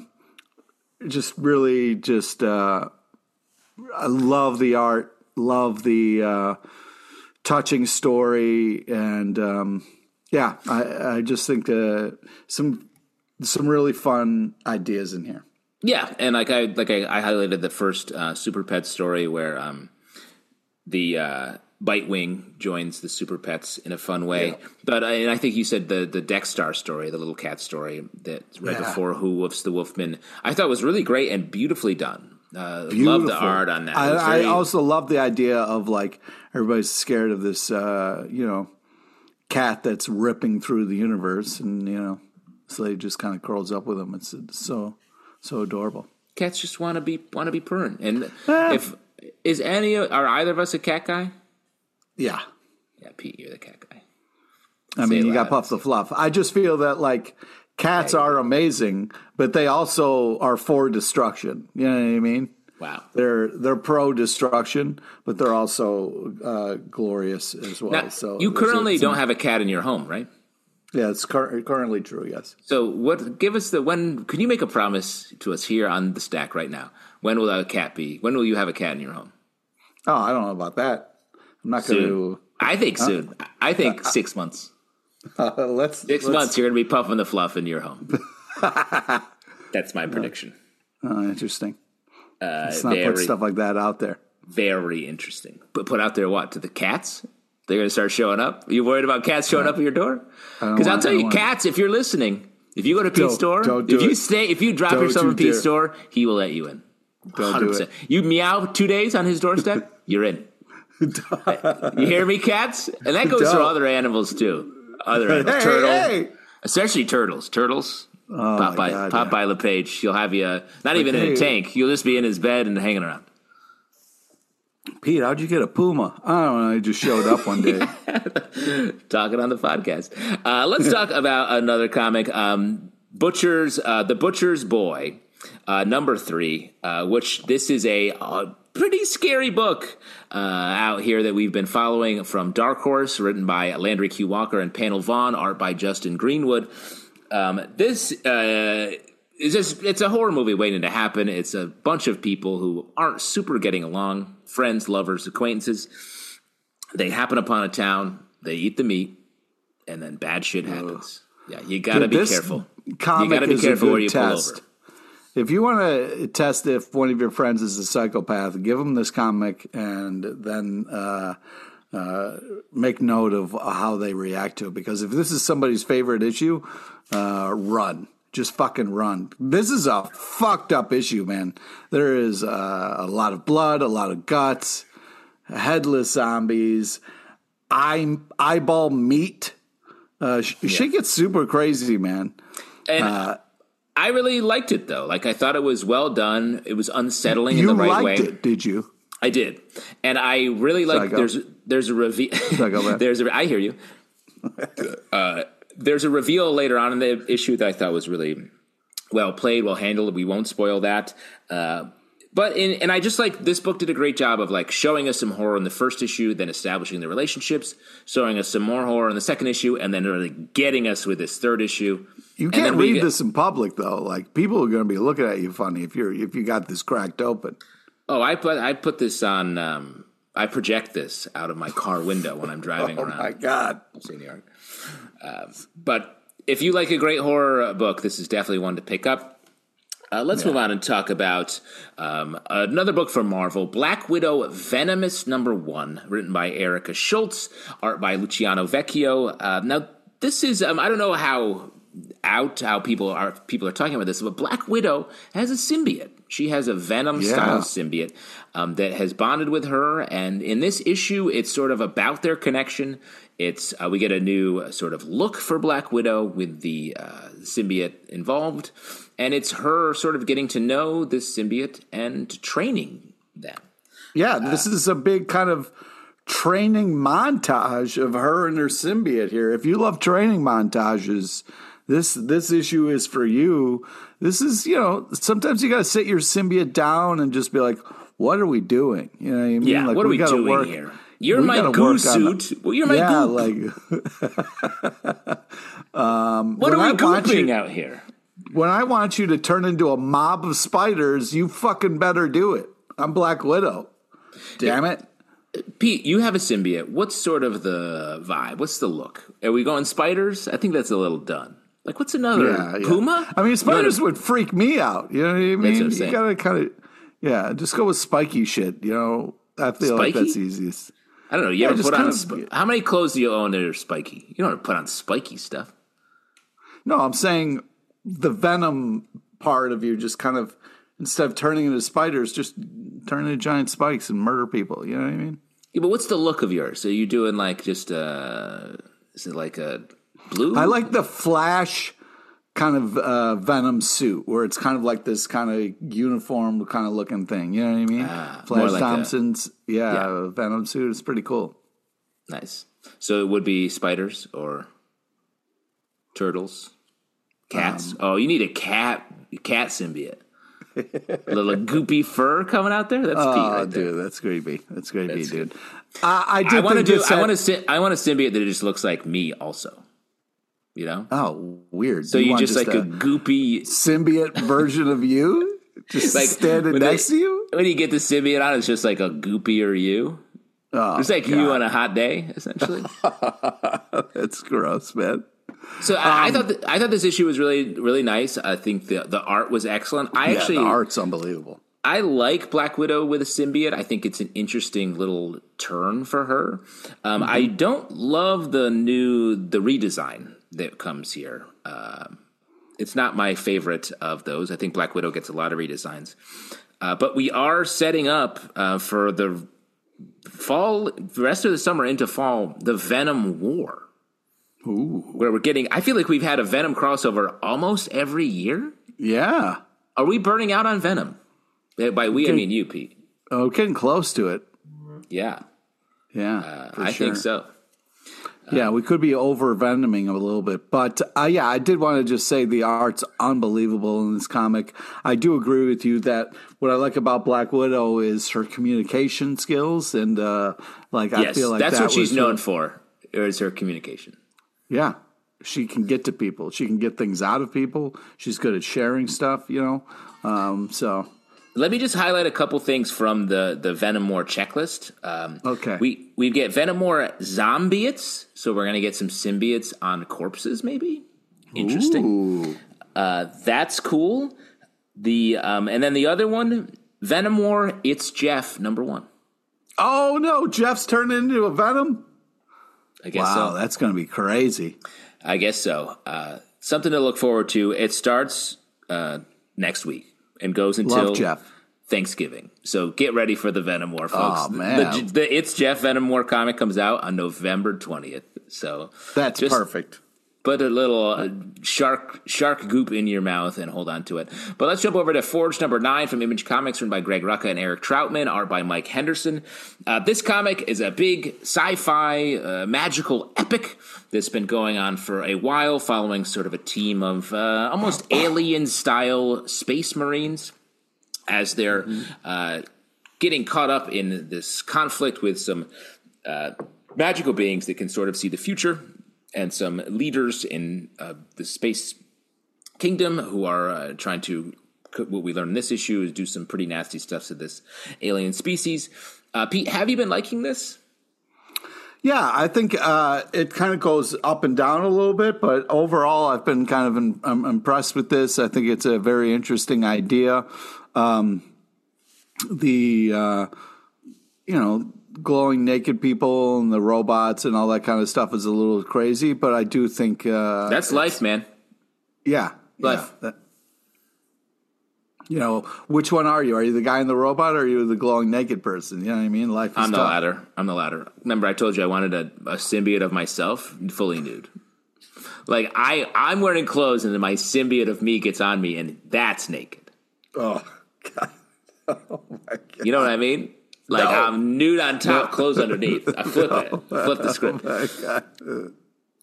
love the art, love the touching story, and I just think some really fun ideas in here. Yeah, and I highlighted the first Super Pets story where the Bitewing joins the Super Pets in a fun way. Yeah. But and I think you said the Dexstar story, the little cat story that's right before Who Woofs the Wolfman. I thought was really great and beautifully done. Love the art on that. I also love the idea of like everybody's scared of this, cat that's ripping through the universe, and so he just kind of curls up with him. It's so adorable. Cats just want to be purring. And are either of us a cat guy? Yeah. Yeah, Pete, you're the cat guy. I mean, you got Puff the Fluff. I just feel that like cats are amazing, but they also are for destruction. You know what I mean? Wow. They're pro destruction, but they're also glorious as well. Now, so you currently don't have a cat in your home, right? Yeah, it's currently true. Yes. So can you make a promise to us here on the stack right now? When will you have a cat in your home? Oh, I don't know about that. I'm not going to. I think soon. I think 6 months. 6 months, you're going to be puffing the fluff in your home. That's my prediction. Oh, interesting. Let's not put stuff like that out there. Very interesting. But put out there what? To the cats? They're going to start showing up? Are you worried about cats showing up at your door? Because I'll tell you, cats, if you're listening, if you go to Pete's store, if you drop yourself in Pete's store, he will let you in. 100%. You meow 2 days on his doorstep, you're in. You hear me, cats? And that goes for other animals, too. Other animals. Turtles. Especially turtles. Turtles. Pop by LePage. He'll have you, not even in a tank. You'll just be in his bed and hanging around. Pete, how'd you get a puma? I don't know. He just showed up one day. Talking on the podcast. Let's talk about another comic, The Butcher's Boy, number 3, which this is a pretty scary book out here that we've been following from Dark Horse, written by Landry Q. Walker and Panel Vaughn, art by Justin Greenwood. This it's a horror movie waiting to happen. It's a bunch of people who aren't super getting along, friends, lovers, acquaintances. They happen upon a town, they eat the meat, and then bad shit happens. Yeah, you got to be careful. You got to be careful where you pull over. If you want to test if one of your friends is a psychopath, give them this comic and then make note of how they react to it. Because if this is somebody's favorite issue, run. Just fucking run. This is a fucked up issue, man. There is a lot of blood, a lot of guts, headless zombies, eyeball meat. Shit gets super crazy, man. And I really liked it, though. Like, I thought it was well done. It was unsettling in the right way. You liked it, did you? I did. And I really like there's a reveal. I hear you. There's a reveal later on in the issue that I thought was really well played, well handled. We won't spoil that. And I just like this book did a great job of like showing us some horror in the first issue, then establishing the relationships, showing us some more horror in the second issue, and then really getting us with this third issue. You can't read this in public though. Like people are going to be looking at you funny if you got this cracked open. Oh, I put this on. I project this out of my car window when I'm driving around. Oh my God! Seeing the art. But if you like a great horror book, this is definitely one to pick up. Let's move on and talk about another book from Marvel, Black Widow Venomous #1, written by Erica Schultz, art by Luciano Vecchio. Now, this is I don't know how people are talking about this, but Black Widow has a symbiote. She has a Venom-style symbiote that has bonded with her, and in this issue, it's sort of about their connection. It's we get a new sort of look for Black Widow with the symbiote involved, and it's her sort of getting to know this symbiote and training them. Yeah, this is a big kind of training montage of her and her symbiote here. If you love training montages, this issue is for you. This is, sometimes you got to sit your symbiote down and just be like, what are we doing? You know what I mean? Yeah, like, what are we doing here? You're my goo suit. Well, you're my goop. What are we gooping out here? When I want you to turn into a mob of spiders, you fucking better do it. I'm Black Widow. Damn it. Pete, you have a symbiote. What's sort of the vibe? What's the look? Are we going spiders? I think that's a little done. Like, what's another? Puma? I mean, spiders would freak me out. You know what I mean? That's what I'm saying. You gotta kind of, just go with spiky shit. I feel like that's easiest. I don't know. You ever put on how many clothes do you own that are spiky? You don't ever put on spiky stuff. No, I'm saying the venom part of you just kind of, instead of turning into spiders, just turn into giant spikes and murder people. You know what I mean? Yeah, but what's the look of yours? Are you doing like just is it like a blue? I like the Flash kind of Venom suit where it's kind of like this kind of uniform kind of looking thing. You know what I mean? Flash like Thompson's Venom suit is pretty cool. Nice. So it would be spiders or turtles, cats. You need a cat symbiote. A little goopy fur coming out there. That's Pete right there. Dude, that's creepy. That's creepy, dude. Good. I want a symbiote that just looks like me, also. You know? Oh, weird. So you just like a goopy symbiote version of you, just like standing next to you. When you get the symbiote on, it's just like a goopier you. Oh, it's like you on a hot day, essentially. That's gross, man. So I thought this issue was really, really nice. I think the art was excellent. The art's unbelievable. I like Black Widow with a symbiote. I think it's an interesting little turn for her. I don't love the redesign that comes here. It's not my favorite of those. I think Black Widow gets a lot of redesigns. But we are setting up for the fall, the rest of the summer into fall, the Venom War. Ooh. Where we're getting, I feel like we've had a Venom crossover almost every year. Yeah. Are we burning out on Venom? By we, I mean you, Pete. Oh, getting close to it. Yeah. Yeah. I think so. Yeah, we could be over venoming a little bit. But I did want to just say the art's unbelievable in this comic. I do agree with you that what I like about Black Widow is her communication skills. And I feel like that's what she's known for, is her communication. Yeah. She can get to people. She can get things out of people. She's good at sharing stuff, so. Let me just highlight a couple things from the Venom War checklist. Okay. We get Venom War zombiotes, so we're going to get some symbiotes on corpses, maybe. Interesting. That's cool. And then the other one, Venom War, It's Jeff, #1. Oh, no, Jeff's turned into a Venom? I guess so. Wow, that's going to be crazy. I guess so. Something to look forward to. It starts next week and goes until Thanksgiving. So get ready for the Venom War, folks. Oh, man. The It's Jeff Venom War comic comes out on November 20th. So that's perfect. Put a little shark goop in your mouth and hold on to it. But let's jump over to Forge #9 from Image Comics, written by Greg Rucka and Eric Troutman, art by Mike Henderson. This comic is a big sci-fi magical epic that's been going on for a while, following sort of a team of almost alien-style space marines as they're getting caught up in this conflict with some magical beings that can sort of see the future, and some leaders in the space kingdom who are trying to, what we learned in this issue, is do some pretty nasty stuff to this alien species. Pete, have you been liking this? Yeah, I think it kind of goes up and down a little bit, but overall I've been kind of impressed with this. I think it's a very interesting idea. Glowing naked people and the robots and all that kind of stuff is a little crazy, but I do think that's life, man. Yeah, life. Yeah. Which one are you? Are you the guy in the robot, or are you the glowing naked person? You know what I mean? Life is I'm the tough. latter. I'm the latter. Remember, I told you I wanted a symbiote of myself, fully nude. Like I'm wearing clothes, and then my symbiote of me gets on me, and that's naked. Oh God! Oh my God! You know what I mean? Like, no. I'm nude on top, clothes underneath. I flip it. Flip the script. Oh my God.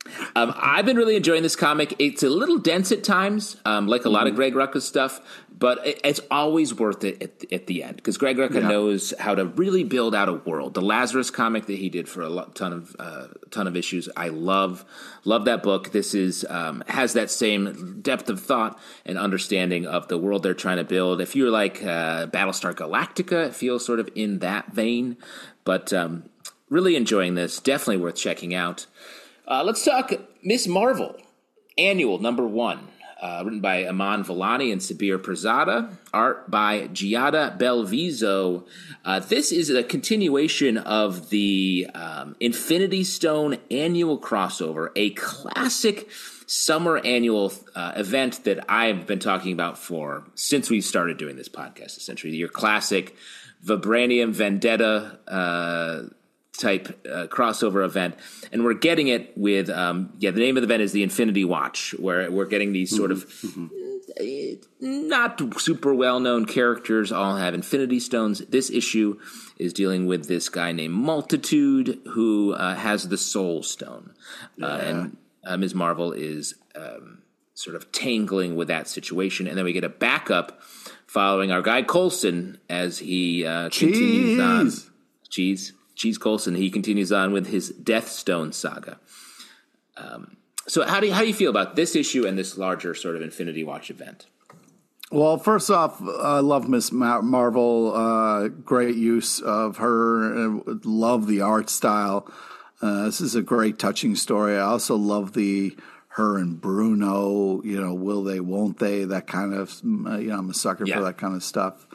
I've been really enjoying this comic. It's a little dense at times, like a lot of Greg Rucka's stuff, but it's always worth it at the end because Greg Rucka knows how to really build out a world. The Lazarus comic that he did for a ton of issues, I love that book. This is has that same depth of thought and understanding of the world they're trying to build. If you're like Battlestar Galactica, it feels sort of in that vein, but really enjoying this. Definitely worth checking out. Let's talk Miss Marvel, Annual #1, written by Aman Vellani and Sabir Pirzada, art by Giada Belviso. This is a continuation of the Infinity Stone annual crossover, a classic summer annual event that I've been talking about since we started doing this podcast, essentially. Your classic Vibranium Vendetta type crossover event, and we're getting it with the name of the event is the Infinity Watch, where we're getting these sort of not super well-known characters all have Infinity Stones. This issue is dealing with this guy named Multitude who has the Soul Stone, and Ms. Marvel is sort of tangling with that situation, and then we get a backup following our guy Coulson as he continues on. Cheese Coulson, he continues on with his Death Stone saga. So how do you feel about this issue and this larger sort of Infinity Watch event? Well, first off, I love Miss Marvel. Great use of her. Love the art style. This is a great, touching story. I also love her and Bruno. Will they, won't they? That kind of. I'm a sucker for that kind of stuff.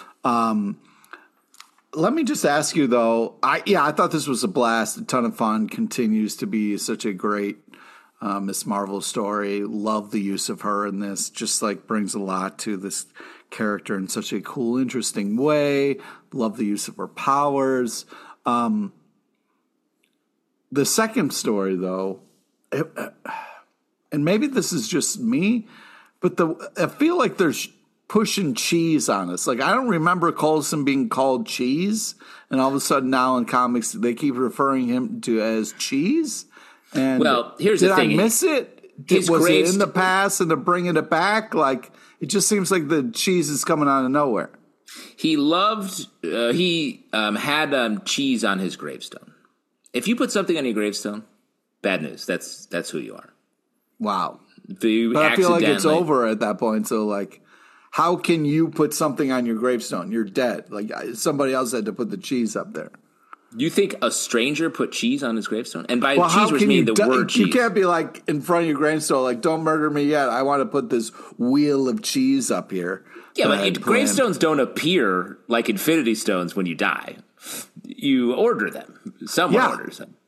Let me just ask you, though. I thought this was a blast, a ton of fun. Continues to be such a great Miss Marvel story. Love the use of her in this. Just brings a lot to this character in such a cool, interesting way. Love the use of her powers. The second story, though, and maybe this is just me, but I feel like there's pushing cheese on us. I don't remember Coulson being called Cheese, and all of a sudden now in comics they keep referring him to as Cheese. And here's the thing: did I miss it? Was it in the past, and they're bringing it back? It just seems like the cheese is coming out of nowhere. He had cheese on his gravestone. If you put something on your gravestone, bad news. That's who you are. Wow. But I feel like it's over at that point. So how can you put something on your gravestone? You're dead. Somebody else had to put the cheese up there. You think a stranger put cheese on his gravestone? And by cheese, which means the word cheese. You can't be in front of your gravestone, don't murder me yet. I want to put this wheel of cheese up here. Yeah, but gravestones don't appear like Infinity Stones when you die. You order them. Someone orders them.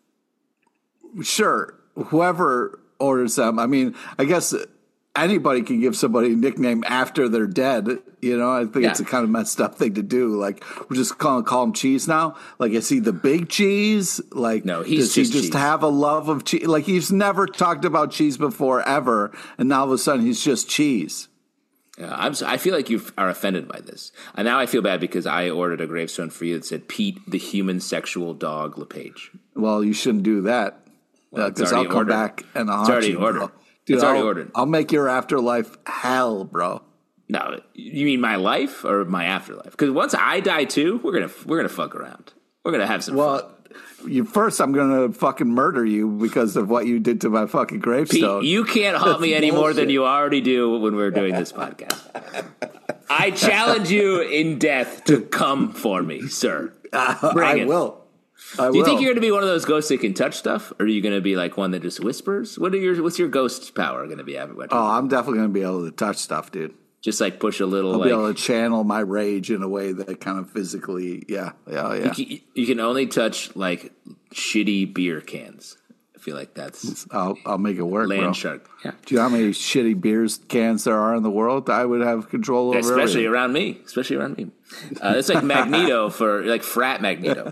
Sure. Whoever orders them. I mean, I guess anybody can give somebody a nickname after they're dead. I think it's a kind of messed up thing to do. We're just call him Cheese now. Is he the big cheese? No, does he just have a love of cheese? He's never talked about cheese before ever, and now all of a sudden he's just cheese. I feel like you are offended by this. And now I feel bad because I ordered a gravestone for you that said Pete the Human Sexual Dog LePage. Well, you shouldn't do that because I'll come back and I'll haunt you. Ordered. Dude, it's already ordered. I'll make your afterlife hell, bro. No, you mean my life or my afterlife? Because once I die too, we're gonna fuck around. We're gonna have some fun. First, I'm gonna fucking murder you because of what you did to my fucking gravestone. Pete, you can't haunt me any more than you already do when we're doing this podcast. I challenge you in death to come for me, sir. I will. Do you think you're going to be one of those ghosts that can touch stuff, or are you going to be one that just whispers? What's your ghost power going to be? I'm definitely going to be able to touch stuff, dude. Just push a little. I'll be able to channel my rage in a way that kind of physically, yeah. You can only touch shitty beer cans. I feel like that's. I'll make it work, Land bro. Shark. Yeah. Do you know how many shitty beers cans there are in the world? I would have control over. Especially around me. It's like Magneto for frat Magneto.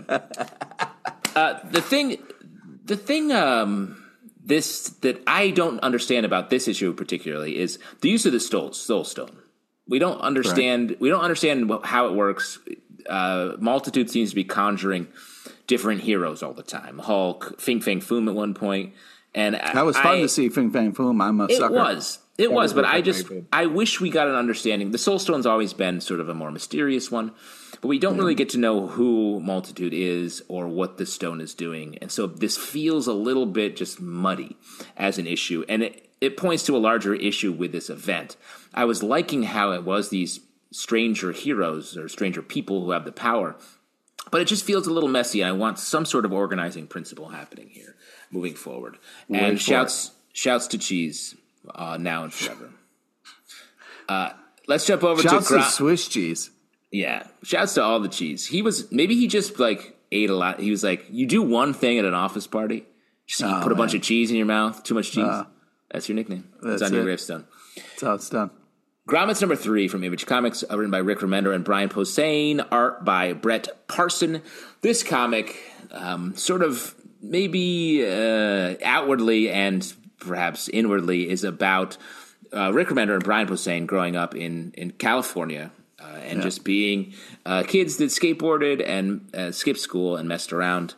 The thing that I don't understand about this issue particularly is the use of the Soul Stone. We don't understand. Right. We don't understand how it works. Multitude seems to be conjuring different heroes all the time. Hulk, Fing Fang Foom at one point, And that was fun to see Fin Fang Foom. I'm a sucker. It was, but I wish we got an understanding. The Soul Stone's always been sort of a more mysterious one, but we don't really get to know who Multitude is or what the stone is doing. And so this feels a little bit just muddy as an issue. And it points to a larger issue with this event. I was liking how it was these stranger heroes or stranger people who have the power, but it just feels a little messy. And I want some sort of organizing principle happening here moving forward. And shouts to Cheese. Now and forever. Let's jump over shouts to Swiss cheese. Yeah, shouts to all the cheese. He just like ate a lot. He was like, you do one thing at an office party, just put a bunch of cheese in your mouth. Too much cheese. That's your nickname. It's on your gravestone. That's how it's done. Grommets number 3 from Image Comics, written by Rick Remender and Brian Posehn, art by Brett Parson. This comic, sort of maybe outwardly and perhaps inwardly, is about Rick Remender and Brian Posehn growing up in California and just being kids that skateboarded and skipped school and messed around.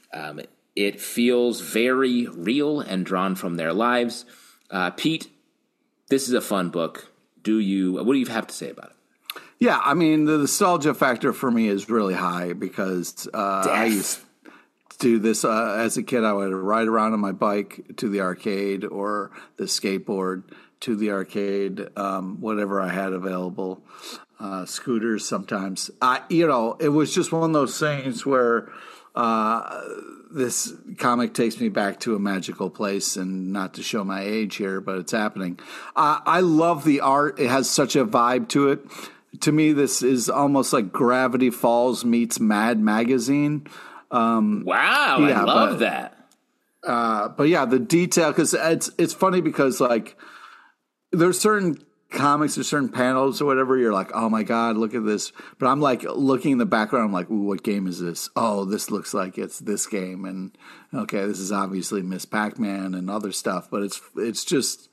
It feels very real and drawn from their lives. Pete, this is a fun book. What do you have to say about it? Yeah, I mean, the nostalgia factor for me is really high because I used do this as a kid. I would ride around on my bike to the arcade or the skateboard to the arcade, whatever I had available, scooters sometimes. It was just one of those things where this comic takes me back to a magical place, and not to show my age here, but it's happening. I love the art. It has such a vibe to it. To me, this is almost like Gravity Falls meets Mad Magazine. Wow, I love that. But yeah, the detail, because it's funny because like there's certain comics or certain panels or whatever, you're like, oh my God, look at this. But I'm like looking in the background, I'm like, ooh, what game is this? Oh, this looks like it's this game. And okay, this is obviously Miss Pac-Man and other stuff, but it's just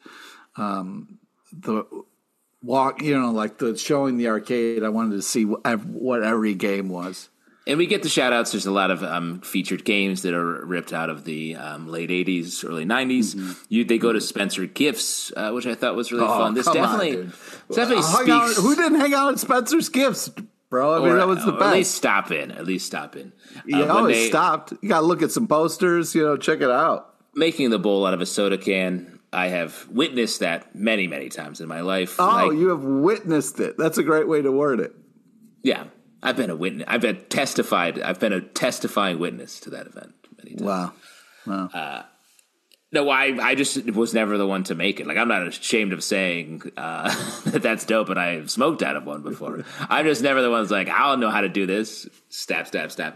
the walk, like the showing the arcade. I wanted to see what every game was. And we get the shout-outs. There's a lot of featured games that are ripped out of the late 80s, early 90s. Mm-hmm. They go to Spencer Gifts, which I thought was really fun. This definitely speaks. Who didn't hang out at Spencer's Gifts, bro? I mean, that was the best. At least stop in. Always stopped. You got to look at some posters, check it out. Making the bowl out of a soda can. I have witnessed that many, many times in my life. Oh, you have witnessed it. That's a great way to word it. Yeah. I've been a witness. I've been a testifying witness to that event many times. Wow. No, I just was never the one to make it. Like, I'm not ashamed of saying that that's dope, and I've smoked out of one before. I'm just never the one that's like, I don't know how to do this. Stab.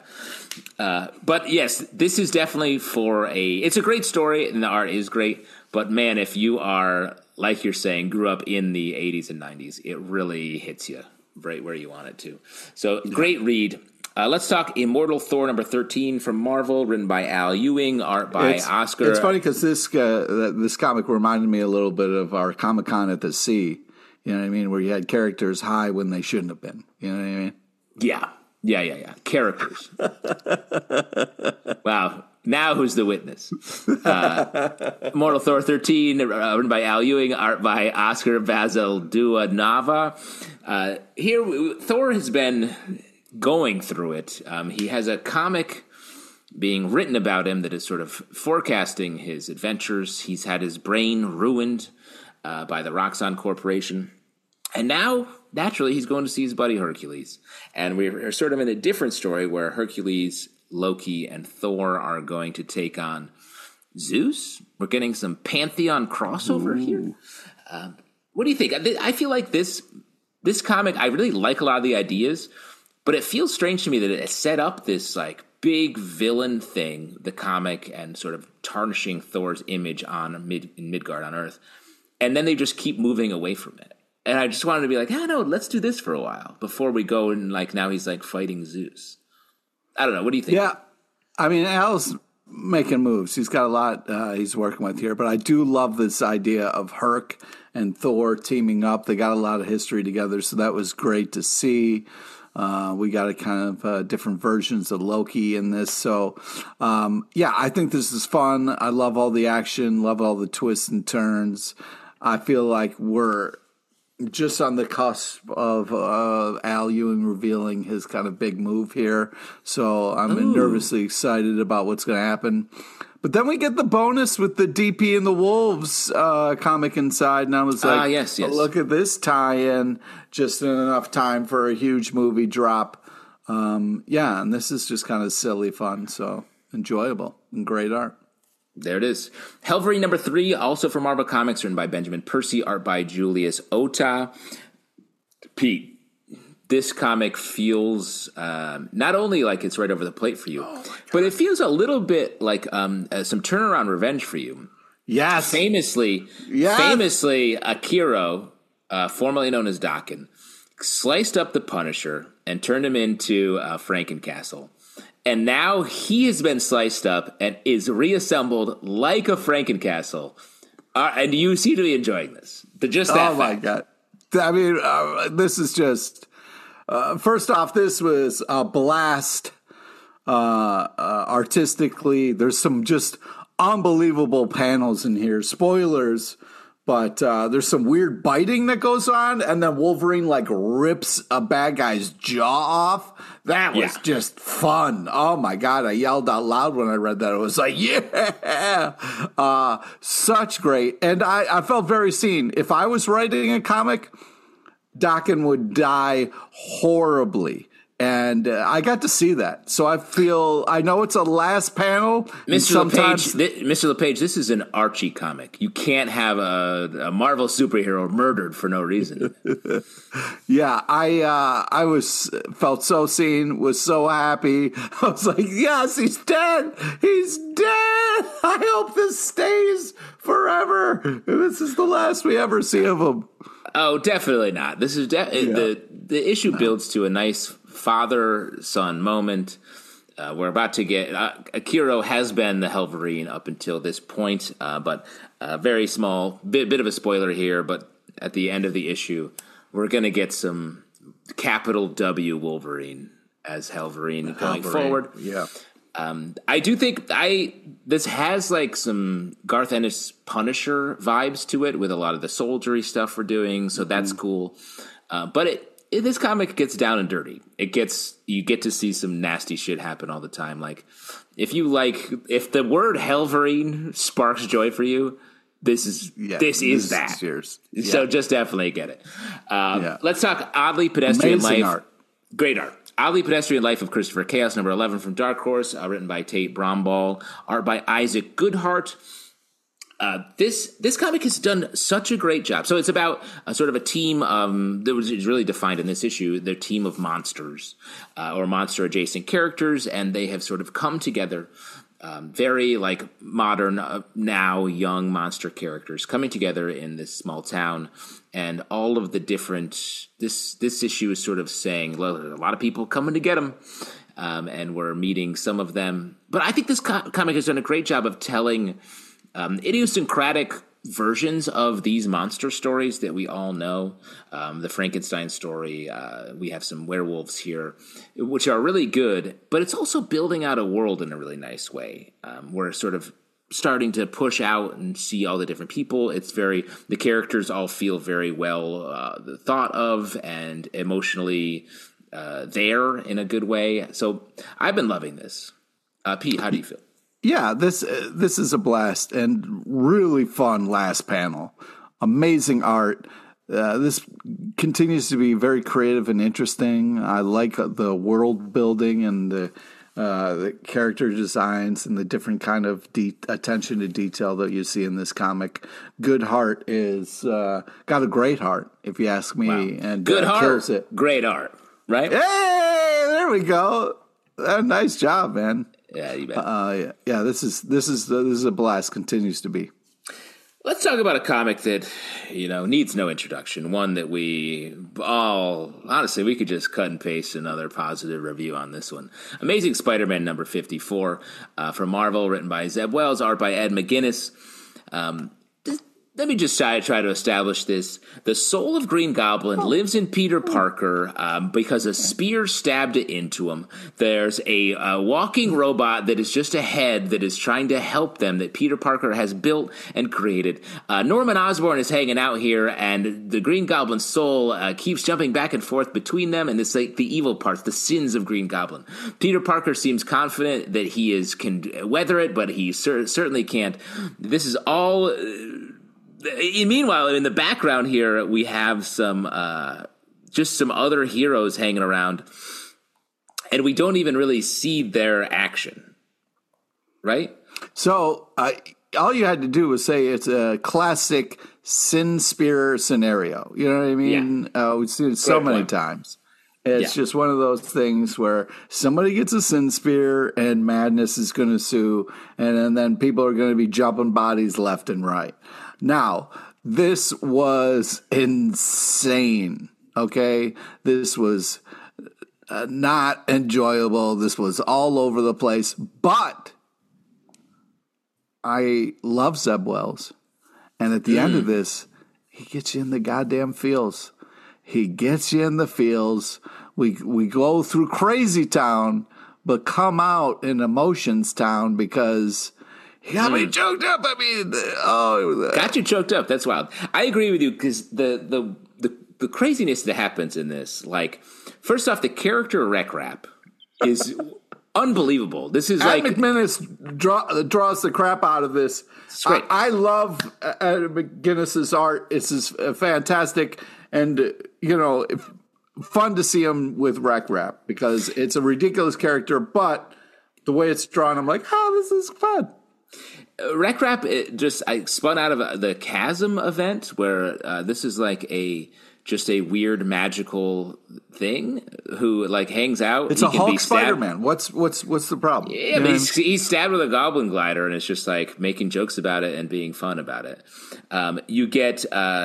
But yes, this is definitely it's a great story, and the art is great. But man, if you are, like you're saying, grew up in the 80s and 90s, it really hits you right where you want it to. So great read. Let's talk Immortal Thor number 13 from Marvel, written by Al Ewing, art by Oscar. It's funny because this comic reminded me a little bit of our Comic-Con at the Sea. You know what I mean? Where you had characters high when they shouldn't have been. You know what I mean? Yeah. Characters. Wow. Now who's the witness? Immortal Thor 13, written by Al Ewing, art by Oscar Bazaldua-Nava. Here, Thor has been going through it. He has a comic being written about him that is sort of forecasting his adventures. He's had his brain ruined by the Roxxon Corporation. And now, naturally, he's going to see his buddy Hercules. And we're sort of in a different story where Hercules, Loki, and Thor are going to take on Zeus. We're getting some Pantheon crossover here. What do you think? I feel like this comic, I really like a lot of the ideas, but it feels strange to me that it set up this like big villain thing, the comic, and sort of tarnishing Thor's image in Midgard on Earth. And then they just keep moving away from it. And I just wanted to be like, no, let's do this for a while before we go and like now he's like fighting Zeus. I don't know. What do you think? Yeah. I mean, Al's making moves. He's got a lot he's working with here. But I do love this idea of Herc and Thor teaming up. They got a lot of history together, so that was great to see. We got a kind of different versions of Loki in this. So, I think this is fun. I love all the action, love all the twists and turns. I feel like we're just on the cusp of Al Ewing revealing his kind of big move here. So I'm nervously excited about what's going to happen. But then we get the bonus with the DP and the Wolves comic inside. And I was like, yes. Look at this tie-in. Just in enough time for a huge movie drop. And this is just kind of silly fun. So enjoyable and great art. There it is. Helverine number 3, also from Marvel Comics, written by Benjamin Percy, art by Julius Ota. Pete, this comic feels not only like it's right over the plate for you, but it feels a little bit like some turnaround revenge for you. Yes. Famously, Akira, formerly known as Daken, sliced up the Punisher and turned him into Frankencastle. And now he has been sliced up and is reassembled like a Frankencastle. And you seem to be enjoying this. My God. I mean, this is just... first off, this was a blast artistically. There's some just unbelievable panels in here. Spoilers, but there's some weird biting that goes on, and then Wolverine like rips a bad guy's jaw off. That was just fun. Oh my God, I yelled out loud when I read that. It was like, such great. And I felt very seen. If I was writing a comic, Daken would die horribly. And I got to see that. So I know it's a last panel. Mr. LePage, this is an Archie comic. You can't have a Marvel superhero murdered for no reason. I felt so seen, was so happy. I was like, yes, he's dead. He's dead. I hope this stays forever. This is the last we ever see of him. Oh, definitely not. This is the issue builds to a nice father-son moment. We're about to get Akira has been the Helverine up until this point, but a very small bit of a spoiler here. But at the end of the issue, we're going to get some capital W Wolverine as Helverine going forward. Yeah. I do think this has like some Garth Ennis Punisher vibes to it with a lot of the soldiery stuff we're doing, so that's cool. But this comic gets down and dirty. You get to see some nasty shit happen all the time. Like if the word Helverine sparks joy for you, this is that. Yours. Yeah. So just definitely get it. Let's talk Oddly Pedestrian Amazing Life. Art. Great art. Oddly Pedestrian Life of Christopher Chaos, number 11 from Dark Horse, written by Tate Bromball, art by Isaac Goodhart. This comic has done such a great job. So it's about sort of a team that was really defined in this issue. Their team of monsters or monster adjacent characters, and they have sort of come together. Very like modern, now young monster characters coming together in this small town, and all of the different. This issue is sort of saying, well, a lot of people coming to get them, and we're meeting some of them. But I think this comic has done a great job of telling idiosyncratic versions of these monster stories that we all know. The Frankenstein story, we have some werewolves here, which are really good, but it's also building out a world in a really nice way. We're sort of starting to push out and see all the different people. The characters all feel very well thought of and emotionally there in a good way. So I've been loving this. Pete, how do you feel? Yeah, this is a blast and really fun last panel. Amazing art. This continues to be very creative and interesting. I like the world building and the character designs and the different kind of attention to detail that you see in this comic. Goodhart is got a great heart, if you ask me, and good heart, kills it. Great art, right? Hey, there we go. Nice job, man. Yeah, you bet. This is a blast. Continues to be. Let's talk about a comic that needs no introduction. One that we all honestly we could just cut and paste another positive review on this one. Amazing Spider-Man number 54 from Marvel, written by Zeb Wells, art by Ed McGuinness. let me just try to establish this. The soul of Green Goblin lives in Peter Parker because a spear stabbed it into him. There's a walking robot that is just a head that is trying to help them that Peter Parker has built and created. Norman Osborn is hanging out here, and the Green Goblin's soul keeps jumping back and forth between them, and it's like the evil parts, the sins of Green Goblin. Peter Parker seems confident that he can weather it, but he certainly can't. This is all... Meanwhile, in the background here, we have some other heroes hanging around, and we don't even really see their action, right? So all you had to do was say it's a classic Sin Spear scenario. You know what I mean? Yeah. We've seen it so many times. It's just one of those things where somebody gets a Sin Spear and madness is going to ensue, and then people are going to be jumping bodies left and right. Now, this was insane, okay? This was not enjoyable. This was all over the place. But I love Zeb Wells. And at the end of this, he gets you in the goddamn feels. He gets you in the feels. We go through Crazy Town, but come out in Emotions Town because... He got me choked up. I mean, got you choked up. That's wild. I agree with you because the craziness that happens in this, like, first off, the character Wreck Rap is unbelievable. This is Adam like McGinnis draws the crap out of this. It's great. I love Adam McGinnis's art. It's just fantastic, and fun to see him with Wreck Rap because it's a ridiculous character, but the way it's drawn, I'm like, oh, this is fun. Wreck Rap I spun out of the Chasm event where this is like just a weird magical thing who like hangs out. It's a Hulk Spider-Man. What's the problem? Yeah, but he's stabbed with a goblin glider, and it's just like making jokes about it and being fun about it. You get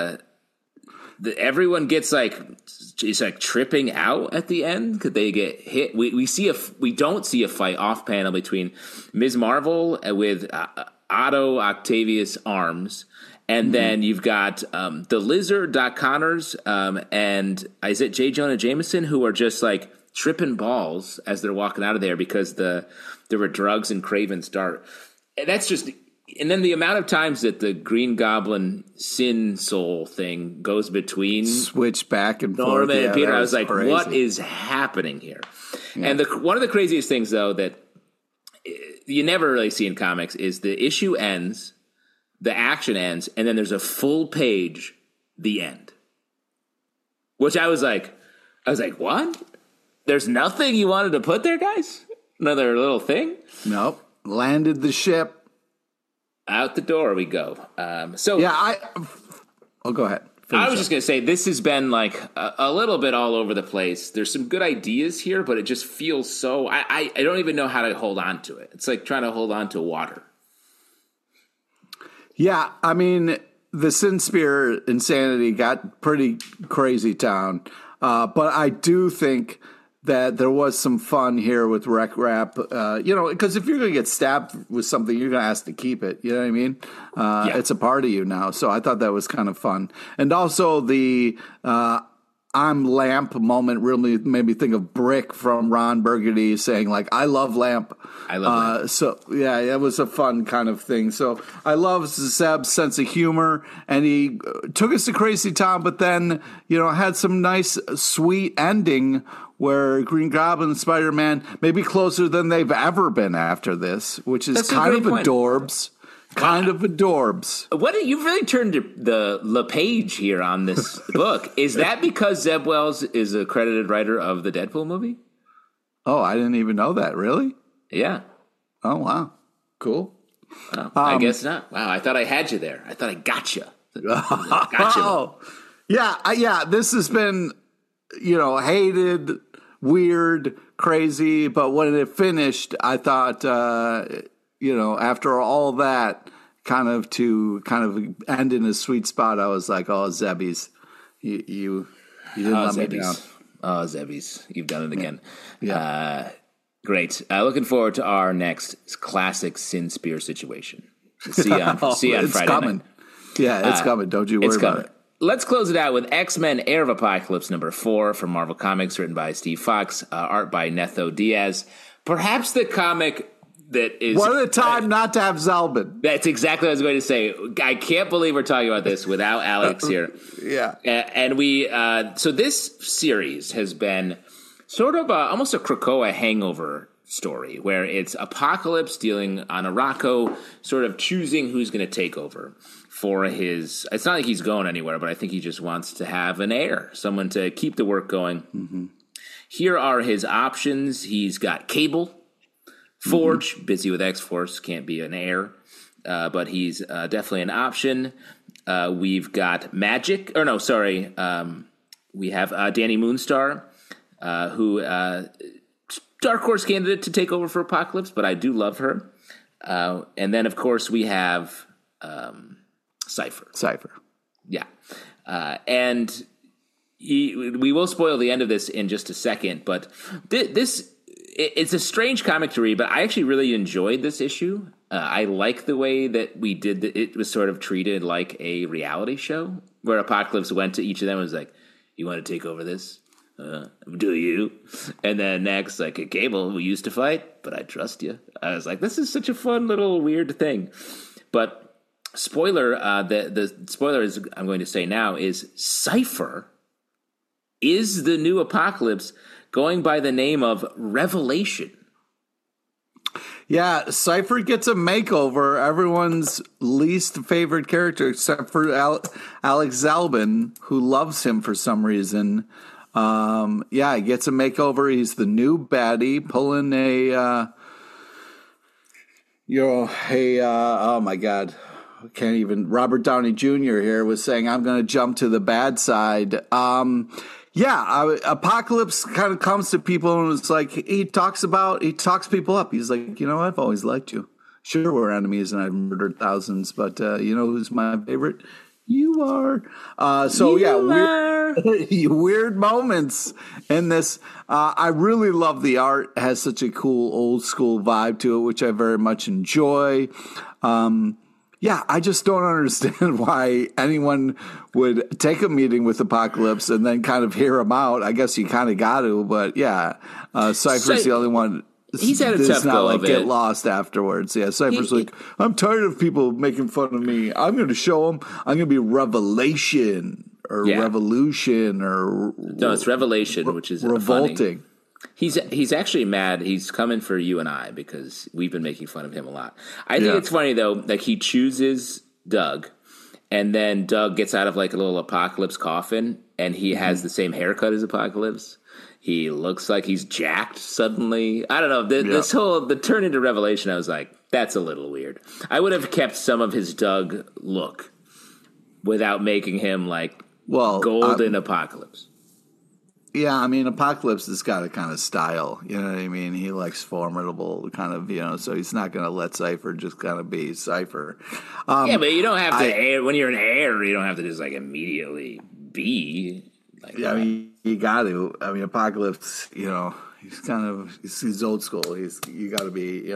everyone gets it's like tripping out at the end because they get hit. We don't see a fight off panel between Ms. Marvel with Otto Octavius Arms, and then you've got the Lizard, Doc Connors, and is it J. Jonah Jameson, who are just like tripping balls as they're walking out of there because there were drugs in Kraven's dart. And that's just. And then the amount of times that the Green Goblin Sin Soul thing goes between switch back and forth. Norman and Peter, I was like, crazy. What is happening here? Yeah. And one of the craziest things, though, that you never really see in comics is the issue ends, the action ends, and then there's a full page, the end. Which I was like, what? There's nothing you wanted to put there, guys? Another little thing? Nope. Landed the ship. Out the door we go. Go ahead. I was just going to say, this has been like a little bit all over the place. There's some good ideas here, but it just feels so... I don't even know how to hold on to it. It's like trying to hold on to water. Yeah, I mean, the Sin Spear insanity got pretty crazy town. But I do think that there was some fun here with Wreck Rap, because if you're going to get stabbed with something, you're going to ask to keep it. You know what I mean? It's a part of you now. So I thought that was kind of fun. And also the I'm Lamp moment really made me think of Brick from Ron Burgundy saying, like, I love Lamp. I love Lamp. So, yeah, it was a fun kind of thing. So I love Zeb's sense of humor, and he took us to Crazy Town, but then, had some nice, sweet ending where Green Goblin and Spider-Man may be closer than they've ever been after this, which is kind of adorbs. Kind of adorbs. You've really turned the LePage here on this book. Is that because Zeb Wells is a credited writer of the Deadpool movie? Oh, I didn't even know that. Really? Yeah. Oh, wow. Cool. Well, I guess not. Wow, I thought I had you there. I thought I got you. Oh, yeah. This has been, hated, weird, crazy. But when it finished, I thought, after all that, kind of end in a sweet spot, I was like, oh, Zebbies, you didn't let me down. Oh, Zebbies, you've done it again. Yeah. Great. Looking forward to our next classic Sin Spear situation. See you on Friday coming. night. Yeah, it's coming. Don't you worry about it. Let's close it out with X-Men Heir of Apocalypse #4 from Marvel Comics, written by Steve Fox, art by Netho Diaz. Perhaps the comic that is... What a time not to have Zalben. That's exactly what I was going to say. I can't believe we're talking about this without Alex here. Yeah. And we... so this series has been sort of almost a Krakoa hangover story, where it's Apocalypse dealing on Arakko, sort of choosing who's going to take over for his... It's not like he's going anywhere, but I think he just wants to have an heir, someone to keep the work going. Mm-hmm. Here are his options. He's got Cable, Forge, busy with X-Force, can't be an heir, but he's definitely an option. We've got Magic, we have Danny Moonstar, who Dark Horse candidate to take over for Apocalypse, but I do love her. And then, of course, we have Cypher. Yeah. And we will spoil the end of this in just a second, but it's a strange comic to read, but I actually really enjoyed this issue. I like the way that we did it was sort of treated like a reality show, where Apocalypse went to each of them and was like, you want to take over this? Do you? And then next, like, a Cable, we used to fight, but I trust you. I was like, this is such a fun little weird thing. But spoiler, the spoiler is I'm going to say now is Cypher is the new Apocalypse, going by the name of Revelation. Yeah, Cypher gets a makeover. Everyone's least favorite character, except for Alex Zalben, who loves him for some reason. He gets a makeover. He's the new baddie, pulling oh my God. Can't even. Robert Downey Jr. here was saying, I'm going to jump to the bad side. Apocalypse kind of comes to people and it's like, he talks people up. He's like, I've always liked you. Sure, we're enemies and I've murdered thousands, but you know who's my favorite? You are. Weird moments in this. I really love the art. It has such a cool old school vibe to it, which I very much enjoy. I just don't understand why anyone would take a meeting with Apocalypse and then kind of hear him out. I guess you kind of got to, but Cypher's the only one. He's had a tough go of it. Get lost afterwards. Yeah, Cypher's I'm tired of people making fun of me. I'm going to show them. I'm going to be Revelation or Revolution or... No, it's Revelation, which is revolting. Funny. He's actually mad. He's coming for you and I because we've been making fun of him a lot. I think it's funny, though, like he chooses Doug, and then Doug gets out of like a little Apocalypse coffin, and he has the same haircut as Apocalypse. He looks like he's jacked suddenly. I don't know. The turn into Revelation, I was like, that's a little weird. I would have kept some of his Doug look without making him like golden Apocalypse. Yeah, I mean, Apocalypse has got a kind of style, you know what I mean? He likes formidable kind of, so he's not going to let Cypher just kind of be Cypher. But you don't have to, when you're an heir, you don't have to just like immediately be like that. I mean, you got to. I mean, Apocalypse, he's old school. You got to be,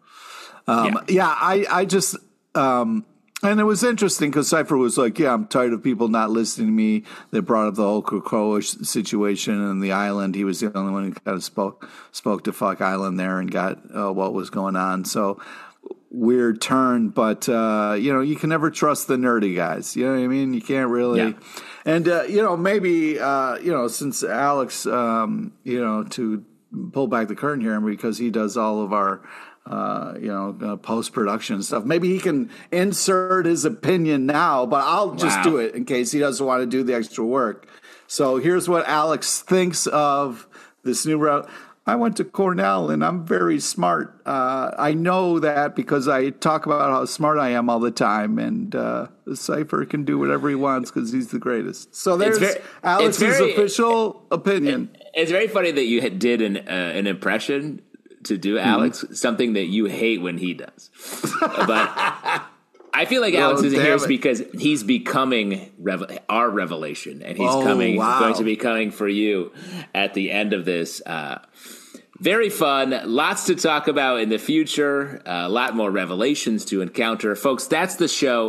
I just... And it was interesting because Cypher was like, I'm tired of people not listening to me. They brought up the whole Krakoa situation and the island. He was the only one who kind of spoke to Fuck Island there and got what was going on. So weird turn, but, you can never trust the nerdy guys. You know what I mean? You can't really. Yeah. And, maybe, since Alex, to pull back the curtain here because he does all of our post-production stuff. Maybe he can insert his opinion now, but I'll just do it in case he doesn't want to do the extra work. So here's what Alex thinks of this new route. I went to Cornell and I'm very smart. I know that because I talk about how smart I am all the time, and Cypher can do whatever he wants because he's the greatest. So there's Alex's official opinion. It's very funny that you did an impression to do Alex, something that you hate when he does. But I feel like Alex is here because he's becoming our Revelation, and he's going to be coming for you at the end of this. Very fun. Lots to talk about in the future. A lot more revelations to encounter. Folks, that's the show.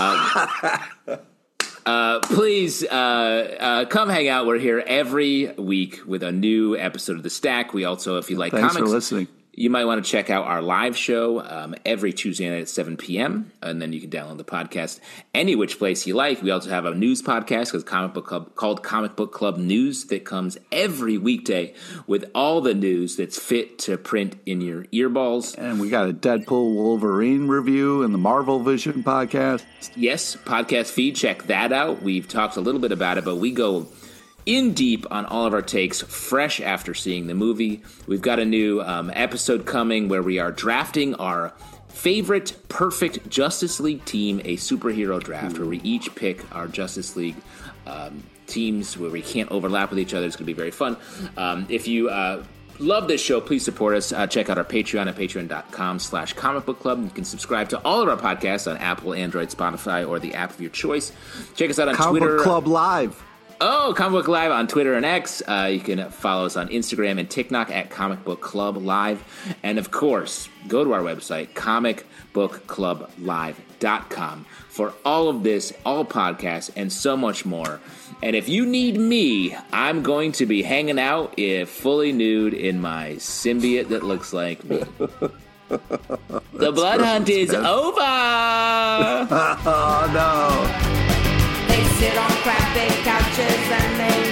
Please come hang out. We're here every week with a new episode of The Stack. We also, if you like Thanks comics, for listening. You might want to check out our live show every Tuesday night at 7 p.m., and then you can download the podcast any which place you like. We also have a news podcast called Comic Book Club News that comes every weekday with all the news that's fit to print in your earballs. And we got a Deadpool Wolverine review and the Marvel Vision podcast. Yes, podcast feed. Check that out. We've talked a little bit about it, but we go in deep on all of our takes, fresh after seeing the movie. We've got a new episode coming where we are drafting our favorite perfect Justice League team, a superhero draft, where we each pick our Justice League teams where we can't overlap with each other. It's going to be very fun. If you love this show, please support us. Check out our Patreon at patreon.com/comicbookclub. You can subscribe to all of our podcasts on Apple, Android, Spotify, or the app of your choice. Check us out on Comic Twitter. Book Club Live. Oh, Comic Book Live on Twitter and X. You can follow us on Instagram and TikTok at Comic Book Club Live. And, of course, go to our website, comicbookclublive.com, for all of this, all podcasts, and so much more. And if you need me, I'm going to be hanging out fully nude in my symbiote that looks like me. The blood hunt is over! Oh, no. They sit on crappy couches and they